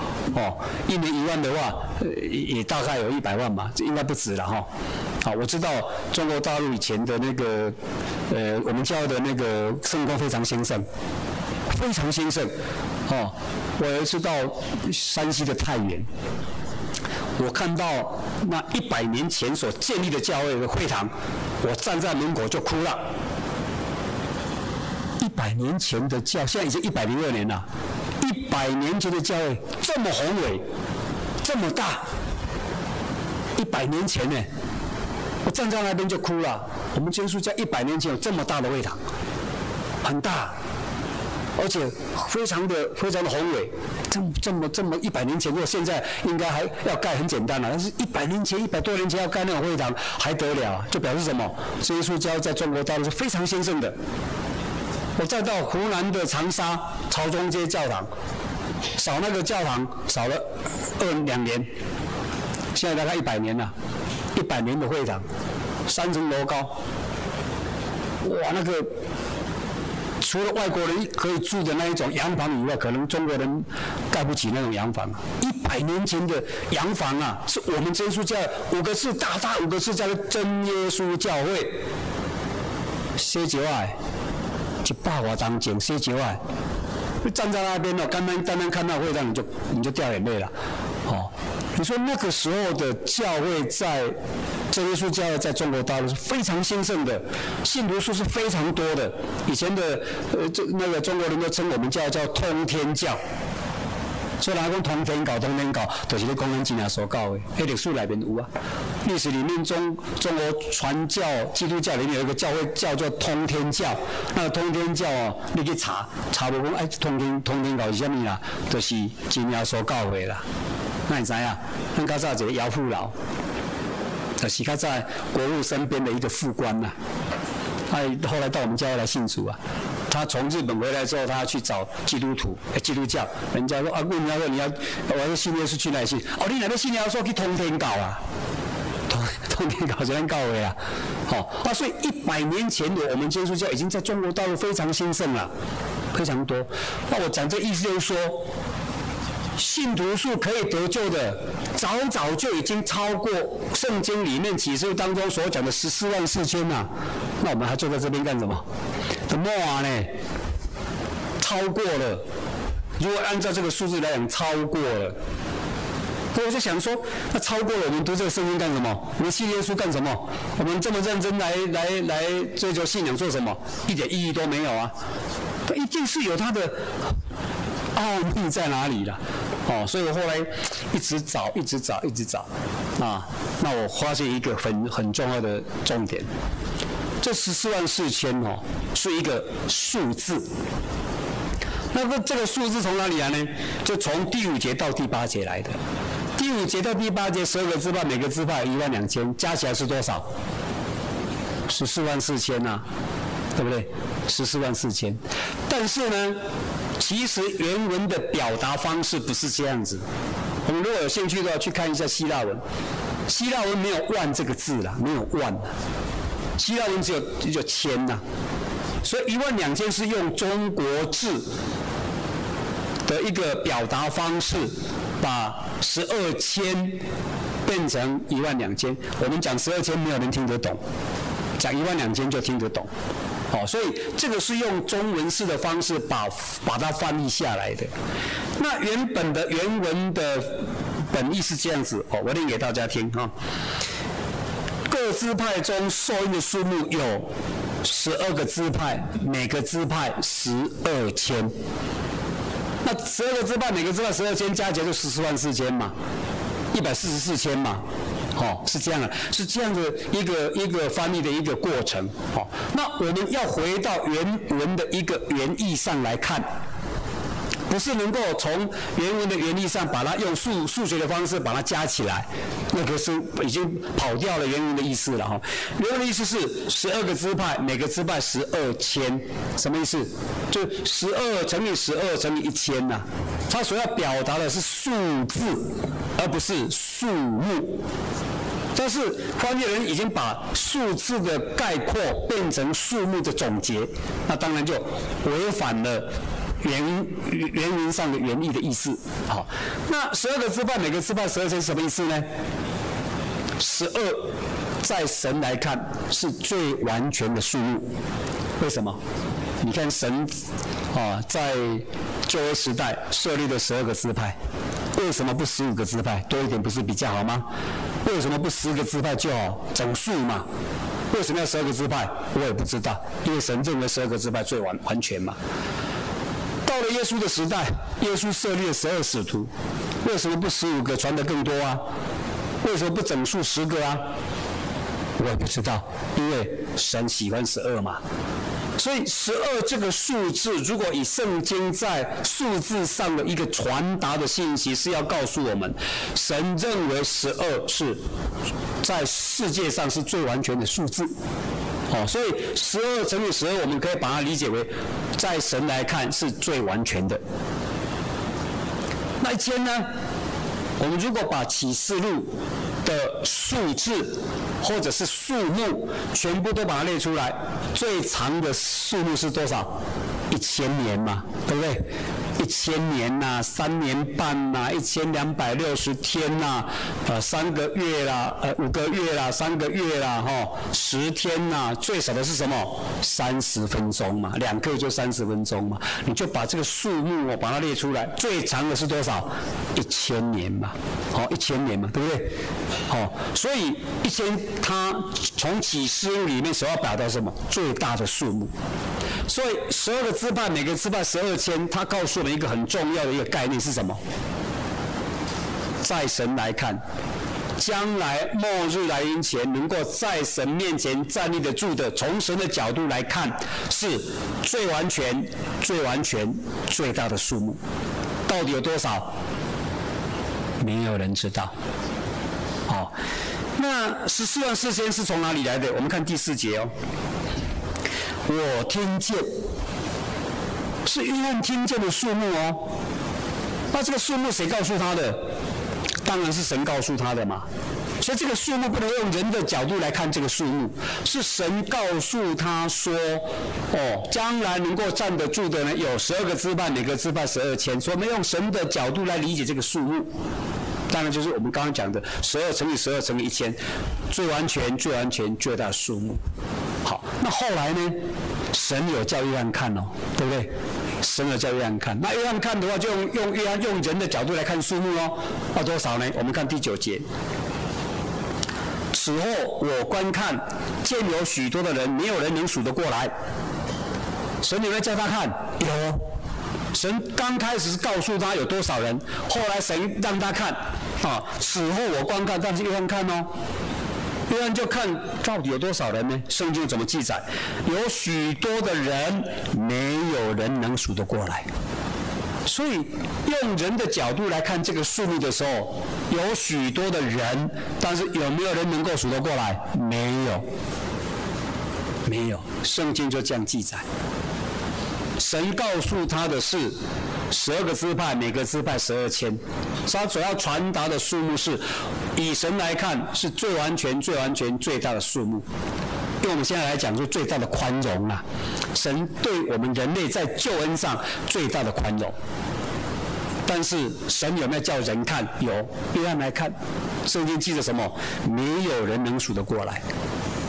1年1万的话，也大概有100万吧，应该不止了好，我知道中国大陆以前的那个我们教的那个圣光非常兴盛，非常兴盛我有一次到山西的太原，我看到那100年前所建立的教会的会堂，我站在门口就哭了。100年前的教，现在已经102年了。100年前的教会这么宏伟，这么大，100年前呢，我站在那边就哭了。我们耶稣教100年前有这么大的会堂，很大，而且非常的宏伟。这么100年前，如果现在应该还要盖很简单了，但是100年前100多年前要盖那种会堂还得了啊？就表示什么？耶稣教在中国大陆是非常兴盛的。我再到湖南的长沙朝中街教堂，扫那个教堂扫了2年，现在大概100年了，100年的会堂，3层楼高，哇，那个除了外国人可以住的那一种洋房以外，可能中国人盖不起那种洋房。100年前的洋房啊，是我们真耶稣教5个字大5个字叫做真耶稣教会，写起来。100多张剪写几万，站在那边单单看到会堂你就掉眼泪了，你说那个时候的教会在真耶稣教会在中国大陆是非常兴盛的，信徒数是非常多的。以前的那个中国人都称我们叫通天教。所以人讲通天教，就是咧讲咱真正所教的，迄历史内面有啊。历史里面中国传教基督教里面有一个教会叫做通天教，那个通天教你去查无讲通天教是啥物啦？就是真正所教的啦。那你知影？咱较早一个姚富老，就是较早国务身边的一个副官呐。他后来到我们教会来信主啊。他从日本回来之后，他要去找基督教，人家说问人家说你要，我说信耶稣去哪里信？你哪边信耶稣去通天教啊？通天教就咱教会啊，所以100年前的我们耶稣教已经在中国大陆非常兴盛了，非常多。那我讲这意思就是说，信徒数可以得救的，早就已经超过圣经里面启示录当中所讲的14万4千了。那我们还坐在这边干什么？more 呢？超过了。如果按照这个数字来讲，超过了。我就想说，那超过了，我们读这个圣经干什么？我们信耶稣干什么？我们这么认真来追求信仰做什么？一点意义都没有啊！一定是有它的奥秘在哪里了。所以我后来一直找啊。那我发现一个很重要的重点。这14万4千是一个数字，那么这个数字从哪里来呢？就从第5节到第8节来的。第5节到第8节12个支派，每个支派1万2千，加起来是多少？14万4千啊，对不对？14万4千。但是呢，其实原文的表达方式不是这样子。我们如果有兴趣的话，去看一下希腊文。希腊文没有万这个字啦，没有万。希腊文只有千呐，所以1万2千是用中国字的一个表达方式，把12千变成1万2千。我们讲12千，没有人听得懂；讲1万2千就听得懂。 所以这个是用中文式的方式把它翻译下来的。那原文的本意是这样子，我念给大家听哈。各支派中受印的数目有12个支派，每个支派12千。那12个支派，每个支派12千，加起来就144000嘛，144千嘛。是这样的，是这样的一个翻译的一个过程。那我们要回到原文的一个原意上来看，不是能够从原文的原意上把它用数学的方式把它加起来，那个是已经跑掉了原文的意思了。原文的意思是12个支派，每个支派12千，什么意思？就12乘以12乘以1000呐。它所要表达的是数字，而不是数目。但是翻译人已经把数字的概括变成数目的总结，那当然就违反了原文上的原意的意思。好，那12个支派，每个支派12千，什么意思呢？12在神来看是最完全的数目。为什么？你看神在旧约时代设立了12个支派，为什么不15个支派？多一点不是比较好吗？为什么不10个支派就好？整数嘛。为什么要12个支派？我也不知道，因为神认为12个支派最完全嘛。到了耶稣的时代，耶稣设立了12使徒，为什么不15个传得更多啊？为什么不整数10个啊？我也不知道，因为神喜欢12嘛。所以12这个数字，如果以圣经在数字上的一个传达的信息，是要告诉我们，神认为12是在世界上是最完全的数字。所以12乘以12，我们可以把它理解为，在神来看是最完全的。那1000呢？我们如果把启示录的数字或者是数目全部都把它列出来，最长的数目是多少？1000年嘛，对不对？1000年呐，3年半呐，1260天呐，3个月啦，5个月啦，3个月啦，10天呐，最少的是什么？30分钟嘛，2课就30分钟嘛，你就把这个数目把它列出来，最长的是多少？1000年嘛，1000年嘛，对不对？所以1000它从启示录里面所要表达什么？最大的数目。所以12个支派，每个支派12千，它告诉我们一个很重要的一个概念是什么？在神来看，将来末日来临前能够在神面前站立得住的，从神的角度来看，是最完全、最完全、最大的数目。到底有多少？没有人知道。那144000是从哪里来的？我们看第4节我听见，是约翰听见的数目那这个数目谁告诉他的？当然是神告诉他的嘛。所以这个数目不能用人的角度来看这个数目，是神告诉他说，将来能够站得住的呢，有12个支派，每个支派12千。所以我们用神的角度来理解这个数目。当然就是我们刚刚讲的12乘以12乘以1000，最完全、最完全、最大的数目。好，那后来呢？神有叫约翰看对不对？神有叫约翰看。那约翰看的话，就用约翰用人的角度来看数目要多少呢？我们看第9节。此后我观看，见有许多的人，没有人能数得过来。神有没有叫他看？有。神刚开始是告诉他有多少人，后来神让他看此后我观看，但是约翰看约翰就看到底有多少人呢？圣经怎么记载？有许多的人，没有人能数得过来。所以用人的角度来看这个数目的时候，有许多的人，但是有没有人能够数得过来？没有，没有。圣经就这样记载。神告诉他的是12个支派，每个支派12千。他所要传达的数目是，以神来看是最完全、最完全、最大的数目。用我们现在来讲，是最大的宽容啊！神对我们人类在救恩上最大的宽容。但是神有没有叫人看？有，约翰来看，圣经记着什么？没有人能数得过来。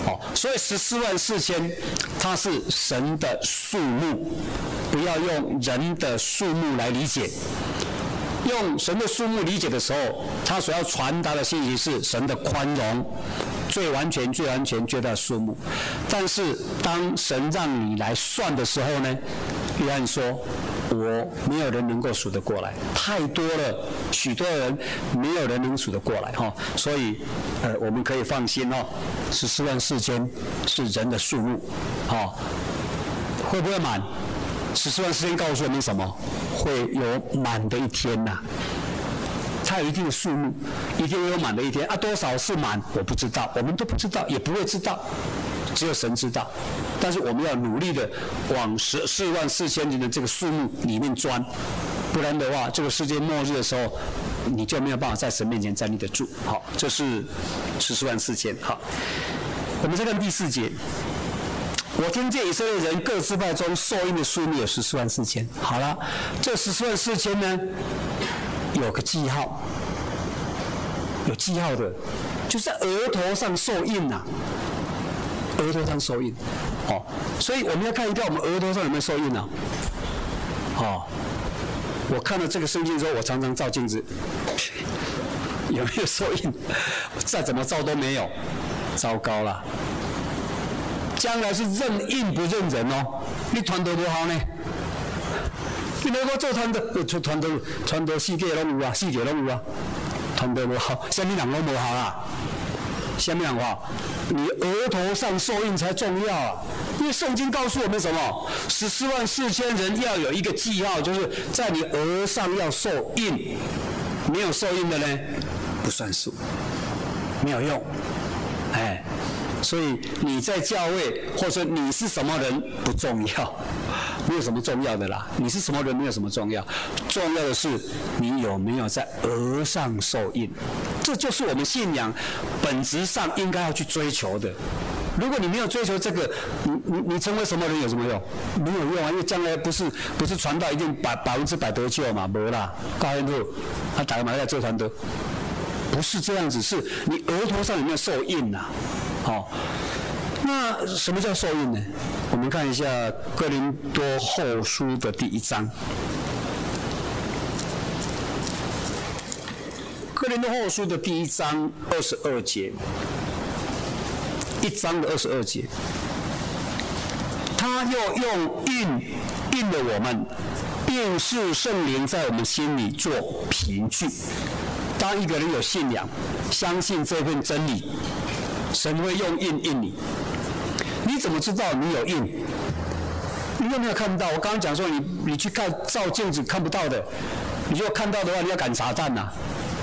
所以144000它是神的数目，不要用人的数目来理解。用神的数目理解的时候，他所要传达的信息是神的宽容，最完全、最大的数目。但是当神让你来算的时候呢，约翰说：“我没有人能够数得过来，太多了，许多人没有人能数得过来所以我们可以放心144000是人的数目会不会满？144000告诉我们什么？会有满的一天呐。它有一定的数目，一定会有满的一天多少是满？我不知道，我们都不知道，也不会知道，只有神知道。但是我们要努力的往144000人的这个数目里面钻，不然的话，这个世界末日的时候，你就没有办法在神面前站立得住。好，这是144000。好，我们再看第4节。我听见以色列人各支派中受印的数目有144000。好了，这144000呢，有个记号，有记号的，就是在额头上受印呐，额头上受印。所以我们要看一看我们额头上有没有受印啊。我看了这个圣经之后，我常常照镜子，有没有受印？再怎么照都没有，糟糕了。将来是认印不认人你传道不好呢？你如果做传道世界拢有啊，世界拢有啊，传道不好，什么人拢不好啦？什么人好？你额头上受印才重要啊！因为圣经告诉我们什么？144000人要有一个记号，就是在你额上要受印，没有受印的呢，不算数，没有用，所以你在教会或者你是什么人不重要，没有什么重要的啦。你是什么人没有什么重要，重要的是你有没有在额上受印，这就是我们信仰本质上应该要去追求的。如果你没有追求这个，你成为什么人有什么用？没有用啊！因为将来不是传道一定100%得救嘛，没啦。高安路他打个麻将做传道，不是这样子，是你额头上有没有受印呐？那什么叫受印呢？我们看一下哥林多后书的第1章。哥林多后书的第1章22节，1章的22节，他又用印了我们，并是圣灵在我们心里做凭据。当一个人有信仰，相信这份真理，神会用印你。你怎么知道你有印？你有没有看到？我刚刚讲说你去看照镜子看不到的，你如果看到的话，你要赶撒旦呐。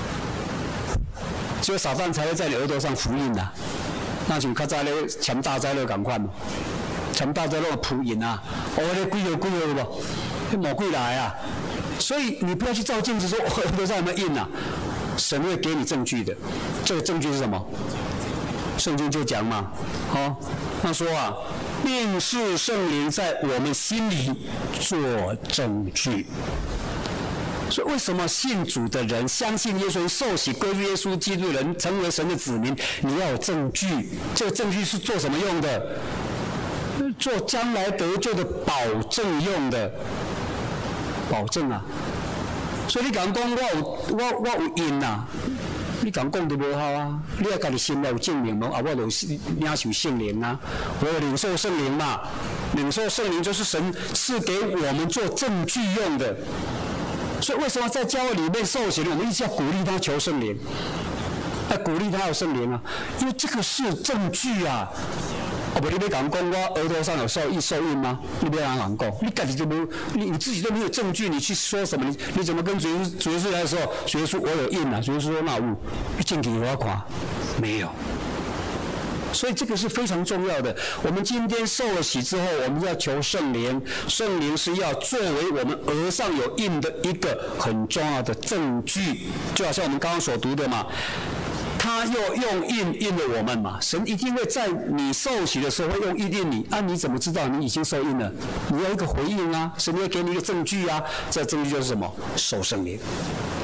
只有撒旦才会在你额头上符印呐。那就较早咧签大灾咧同款咯，签大灾咧符印啊，咧几号无？那魔鬼来啊！所以你不要去照镜子说额头上有没有印啊，神会给你证据的。这个证据是什么？圣经就讲嘛，他说并是圣灵在我们心里做证据。所以为什么信主的人、相信耶稣、受洗归入耶稣基督的人，成为神的子民，你要有证据。这个证据是做什么用的？做将来得救的保证用的，保证啊！所以你讲我有印啊。你讲都无效啊！你要家己心有证明嘛，我就领受圣灵啊，我有领受圣灵嘛，领受圣灵就是神赐给我们做证据用的。所以为什么在教会里面受洗，我们一直要鼓励他求圣灵，鼓励他有圣灵啊？因为这个是证据啊！不，你要讲我额头上有受印吗？你不要讲，你自己都没有，你自己都没有证据，你去说什么？你怎么跟主耶稣来的时候，主耶稣我有印啊？主耶稣说那有，你证据给我看，没有。所以这个是非常重要的。我们今天受了洗之后，我们要求圣灵，圣灵是要作为我们额上有印的一个很重要的证据，就好像我们刚刚所读的嘛。他又用印了我们嘛，神一定会在你受洗的时候会用印你啊！你怎么知道你已经受印了？你要一个回应啊，神会给你一个证据啊！这证据就是什么？受圣灵。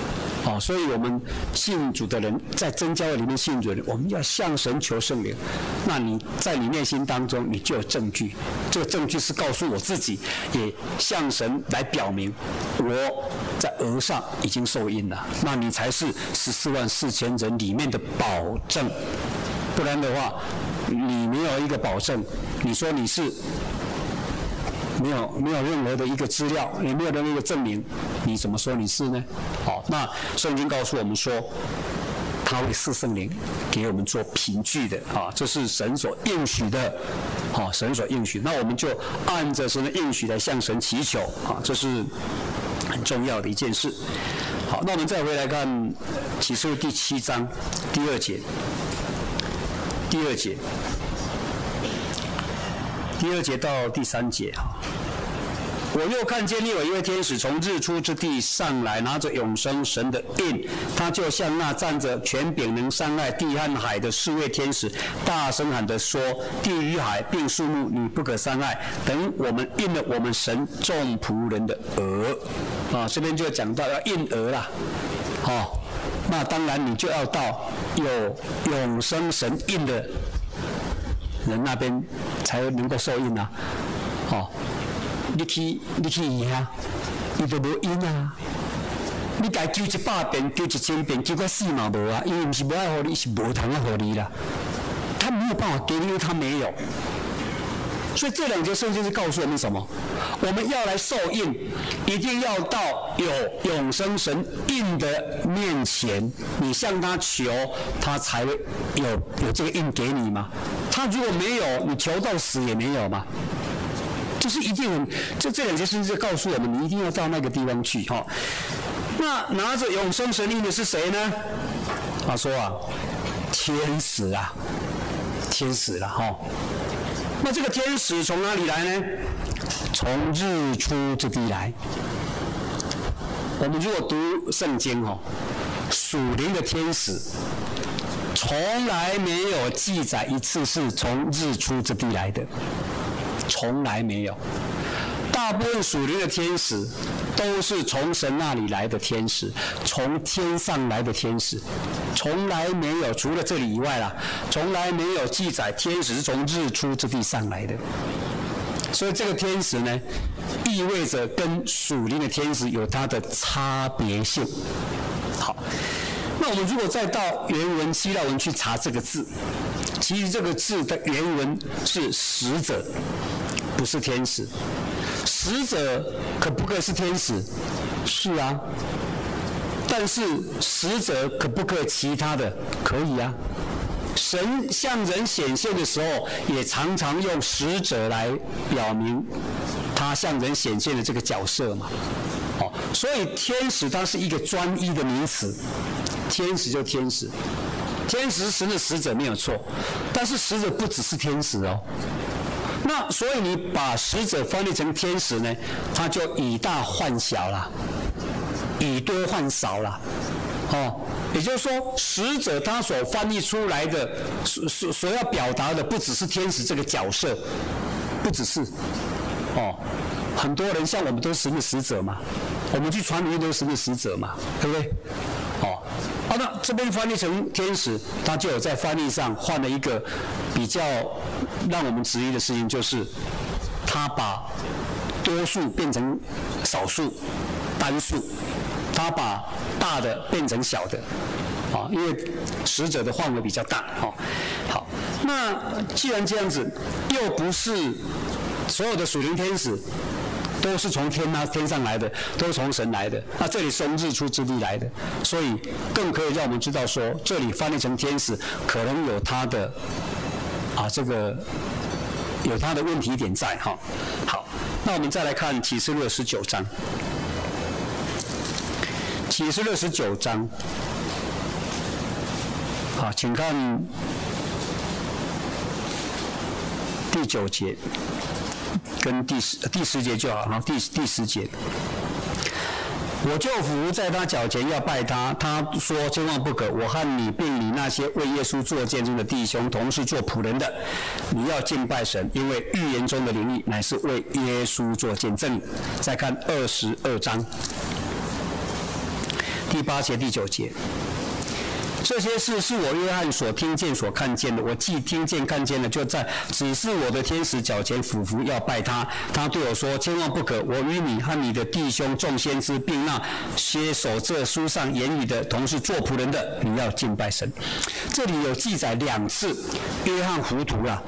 好，所以我们信主的人，在真教会里面信主的人，我们要向神求圣灵。那你在你内心当中，你就有证据。这个证据是告诉我自己，也向神来表明，我在额上已经受印了。那你才是144000人里面的保证。不然的话，你没有一个保证，你说你是没有任何的一个资料，也没有任何一个证明，你怎么说你是呢？好，那圣经告诉我们说，他会赐圣灵给我们做凭据的啊，这是神所应许的，好，神所应许。那我们就按着神的应许来向神祈求啊，这是很重要的一件事。好，那我们再回来看启示录第7章第2节，第2节到第3节哈。我又看见另有一位天使从日出之地上来，拿着永生神的印，他就向那站着权柄能伤害地和海的4位天使大声喊着说：地与海并树木你不可伤害，等我们印了我们神众仆人的额。啊，这边就讲到要印额啦，好，那当然你就要到有永生神印的人那边才能够受印啊，好。你去伊遐，伊都无因啊！你该求100遍，求1000遍，求到死嘛无啊！因为不是无爱互你，是无通啊互你啦。他没有办法给你，因为他没有。所以这2节圣经是告诉我们什么？我们要来受印，一定要到有永生神印的面前，你向他求，他才会有这个印给你嘛。他如果没有，你求到死也没有嘛。就是一定，这2节圣经告诉我们，你一定要到那个地方去哈。那拿着永生神印的是谁呢？他说啊，天使啊，天使啦哈。那这个天使从哪里来呢？从日出之地来。我们如果读圣经哈，属灵的天使从来没有记载一次是从日出之地来的。从来没有，大部分属灵的天使都是从神那里来的天使，从天上来的天使，从来没有除了这里以外啦，从来没有记载天使是从日出之地上来的。所以这个天使呢，意味着跟属灵的天使有它的差别性。好，那我们如果再到原文希腊文去查这个字，其实这个字的原文是使者，不是天使。使者可不可以是天使？是啊。但是使者可不可以其他的？可以啊。神向人显现的时候，也常常用使者来表明他向人显现的这个角色嘛。哦，所以天使它是一个专一的名词，天使就天使。天使是神的使者没有错，但是使者不只是天使哦。那所以你把使者翻译成天使呢，它就以大换小啦，以多换少啦，哦，也就是说，使者他所翻译出来的所要表达的，不只是天使这个角色，不只是，哦，很多人像我们都是神的使者嘛，我们去传福音都是神的使者嘛，对不对？哦。好，那这边翻译成天使，它就有在翻译上换了一个比较让我们质疑的事情，就是他把多数变成少数、单数，他把大的变成小的，啊，因为使者的范围比较大，哈。好，那既然这样子，又不是所有的属灵天使都是从天上来的，都是从神来的。那这里是从日出之地来的，所以更可以让我们知道说，这里翻译成天使，可能有它的这个有它的问题点在哈。好，那我们再来看启示录19章，启示录19章，好，请看第9节。跟第10节就好，然后第10节，我就伏在他脚前要拜他，他说千万不可，我和你并你那些为耶稣做见证的弟兄同是做仆人的，你要敬拜神，因为预言中的灵力乃是为耶稣做见证。再看22章， 第8节、第9节。这些事是我约翰所听见、所看见的。我既听见、看见了，就在指示我的天使脚前俯伏要拜他。他对我说：“千万不可！我与你和你的弟兄众先知，并那些守这书上言语的，同是做仆人的，你要敬拜神。”这里有记载2次，约翰糊涂了。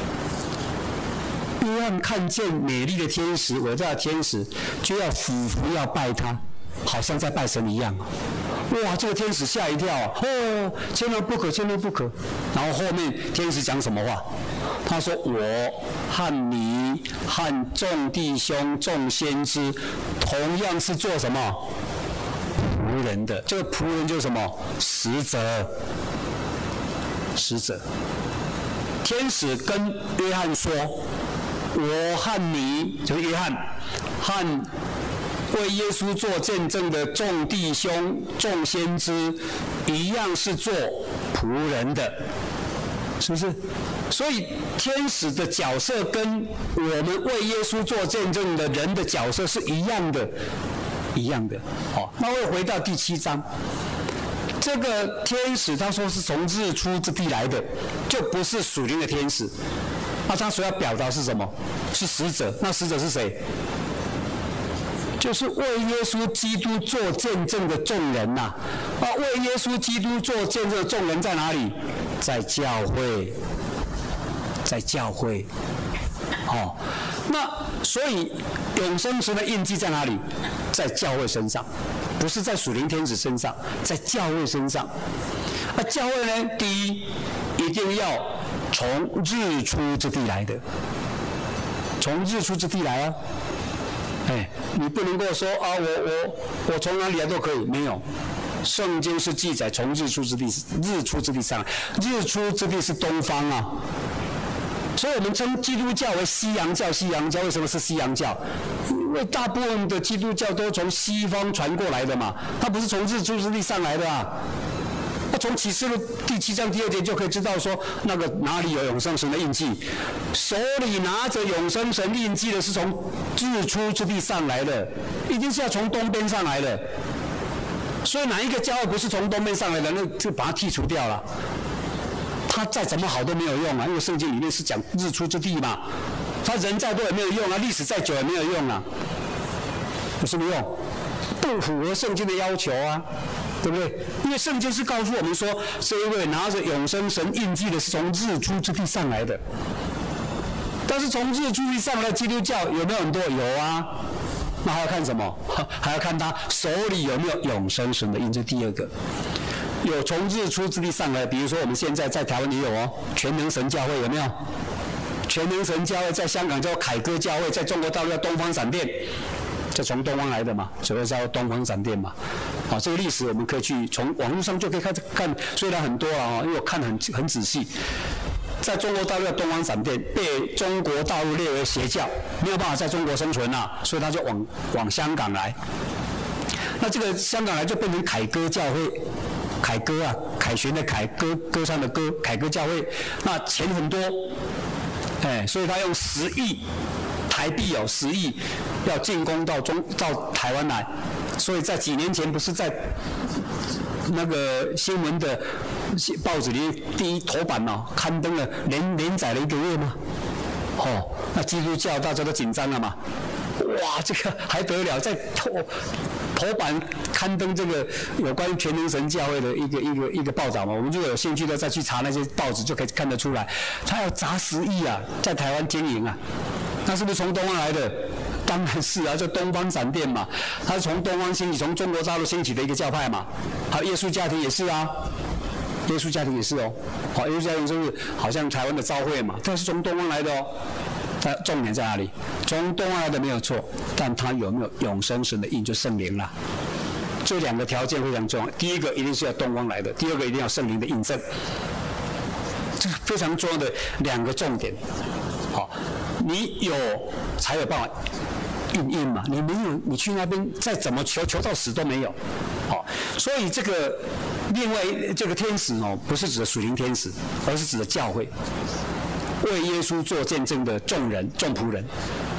约翰看见美丽的天使、伟大的天使，就要俯伏要拜他，好像在拜神一样。哇！这个天使吓一跳哦，千万不可，千万不可。然后后面天使讲什么话？他说：“我和你和众弟兄、众先知，同样是做什么？仆人的。这个仆人就是什么？使者。使者。天使跟约翰说：我和你，就是约翰，和为耶稣做见证的众弟兄、众先知，一样是做仆人的，是不是？所以天使的角色跟我们为耶稣做见证的人的角色是一样的，一样的。好，那会回到第7章，这个天使他说是从日出之地来的，就不是属灵的天使。那他所要表达是什么？是使者。那使者是谁？就是为耶稣基督做见证的众人呐、为耶稣基督做见证的众人在哪里？在教会，在教会。那所以永生神的印记在哪里？在教会身上，不是在属灵天使身上，在教会身上。教会呢，第一一定要从日出之地来的，从日出之地来啊。你不能够说啊，我从哪里来都可以，没有。圣经是记载从日出之地上来，日出之地是东方啊。所以我们称基督教为西洋教。西洋教为什么是西洋教？因为大部分的基督教都从西方传过来的嘛，它不是从日出之地上来的啊。那从启示录第7章第2节就可以知道说，那个哪里有永生神的印记，手里拿着永生神印记的是从日出之地上来的，一定是要从东边上来的。所以哪一个教会不是从东边上来的，那就把它剔除掉了。他再怎么好都没有用啊，因为圣经里面是讲日出之地嘛。他人再多也没有用啊，历史再久也没有用啊，有什么用？不符合圣经的要求啊。对不对？因为圣经是告诉我们说，这一位拿着永生神印记的是从日出之地上来的。但是从日出之地上来的基督教有没有很多？有啊。那还要看什么？还要看他手里有没有永生神的印记。第二个，有从日出之地上来，比如说我们现在在台湾也有哦，全能神教会有没有？全能神教会在香港叫凯歌教会，在中国大陆叫东方闪电。就从东方来的嘛，所以叫东方闪电嘛。这个历史我们可以去从网络上就可以开始看，虽然很多因为我看得很仔细。在中国大陆的东方闪电被中国大陆列为邪教，没有办法在中国生存所以他就往香港来。那这个香港来就变成凯歌教会，凯歌啊，凯旋的凯，歌唱的歌，凯歌教会。那钱很多，所以他用10亿台币10亿要进攻到台湾来，所以在几年前不是在那个新闻的报纸里第一头版刊登了连载了1个月吗？那基督教大家都紧张了嘛，哇，这个还得了，在头版刊登这个有关于全能神教会的一个报道嘛，我们如果有兴趣的再去查那些报纸就可以看得出来，他要砸10亿啊，在台湾经营啊。那是不是从东方来的？当然是啊，就东方闪电嘛，它是从东方兴起，从中国大陆兴起的一个教派嘛。还有耶稣家庭也是啊，耶稣家庭也是哦。耶稣家庭就是好像台湾的召会嘛，它是从东方来的哦。它重点在哪里？从东方来的没有错，但它有没有永生神的印，就圣灵啦。这2个条件非常重要，第一个一定是要东方来的，第二个一定要圣灵的印证，这是非常重要的2个重点。你有才有办法印嘛，你没有，你去那边再怎么求到死都没有。所以这个另外这个天使不是指的属灵天使，而是指的教会，为耶稣做见证的众人、众仆人。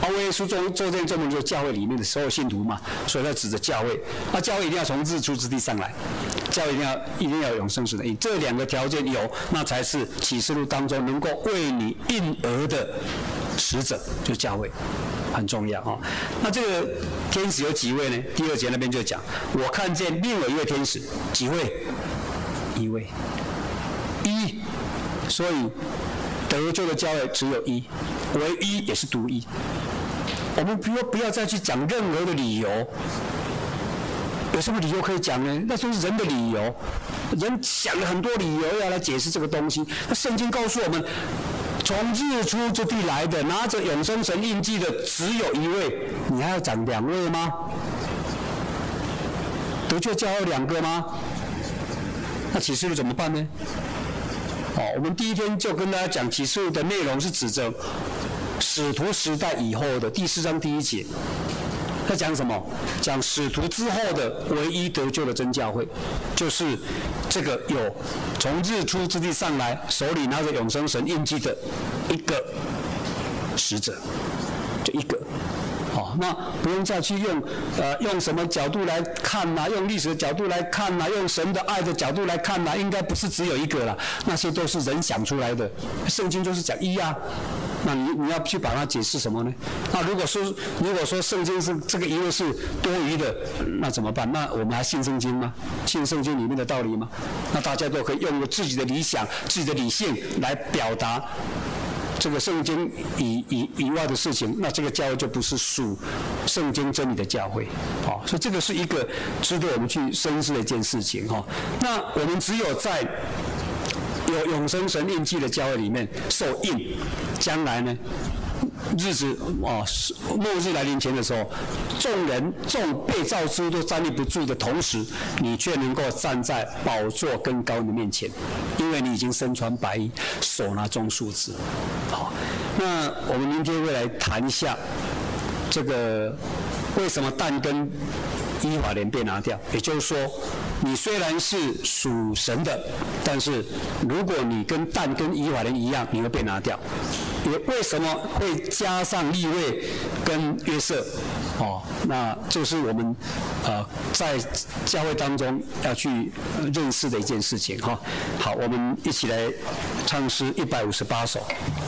为耶稣做这件作梦就是教会里面的所有信徒嘛，所以他指着教会，教会一定要从日出之地上来，教会一定要有永生神的印，这两个条件有，那才是启示录当中能够为你印额的使者，就是教会，很重要啊。那这个天使有几位呢？第2节那边就讲，我看见另有一位天使，几位？一位，所以得救的教会只有一，唯一也是独一。我们不要再去讲任何的理由，有什么理由可以讲呢？那都是人的理由，人想了很多理由要来解释这个东西。那圣经告诉我们，从日出之地来的，拿着永生神印记的只有一位，你还要讲2位吗？得救教会有2个吗？那启示录怎么办呢？我们第1天就跟大家讲启示录的内容是指着使徒时代以后的第4章第1节，在讲什么？讲使徒之后的唯一得救的真教会，就是这个有从日出之地上来，手里拿着永生神印记的一个使者，就一个。那不用再去用什么角度来看啦，用历史的角度来看啦，用神的爱的角度来看啦，应该不是只有一个啦，那些都是人想出来的。圣经就是讲一啊，那你要去把它解释什么呢？那如果说圣经是这个一位是多余的，那怎么办？那我们还信圣经吗？信圣经里面的道理吗？那大家都可以用自己的理想、自己的理性来表达这个圣经以外的事情，那这个教会就不是属圣经真理的教会，所以这个是一个值得我们去深思的一件事情，那我们只有在有永生神印记的教会里面受印，将来呢，日子末日来临前的时候，众被造之都站立不住的同时，你却能够站在宝座更高的面前，因为你已经身穿白衣，手拿棕树枝。好，那我们明天会来谈一下这个为什么但跟以法莲被拿掉，也就是说，你虽然是属神的，但是如果你跟但跟以法莲一样，你会被拿掉。也为什么会加上利未跟约瑟？那这是我们在教会当中要去认识的一件事情哈。好，我们一起来唱诗158首。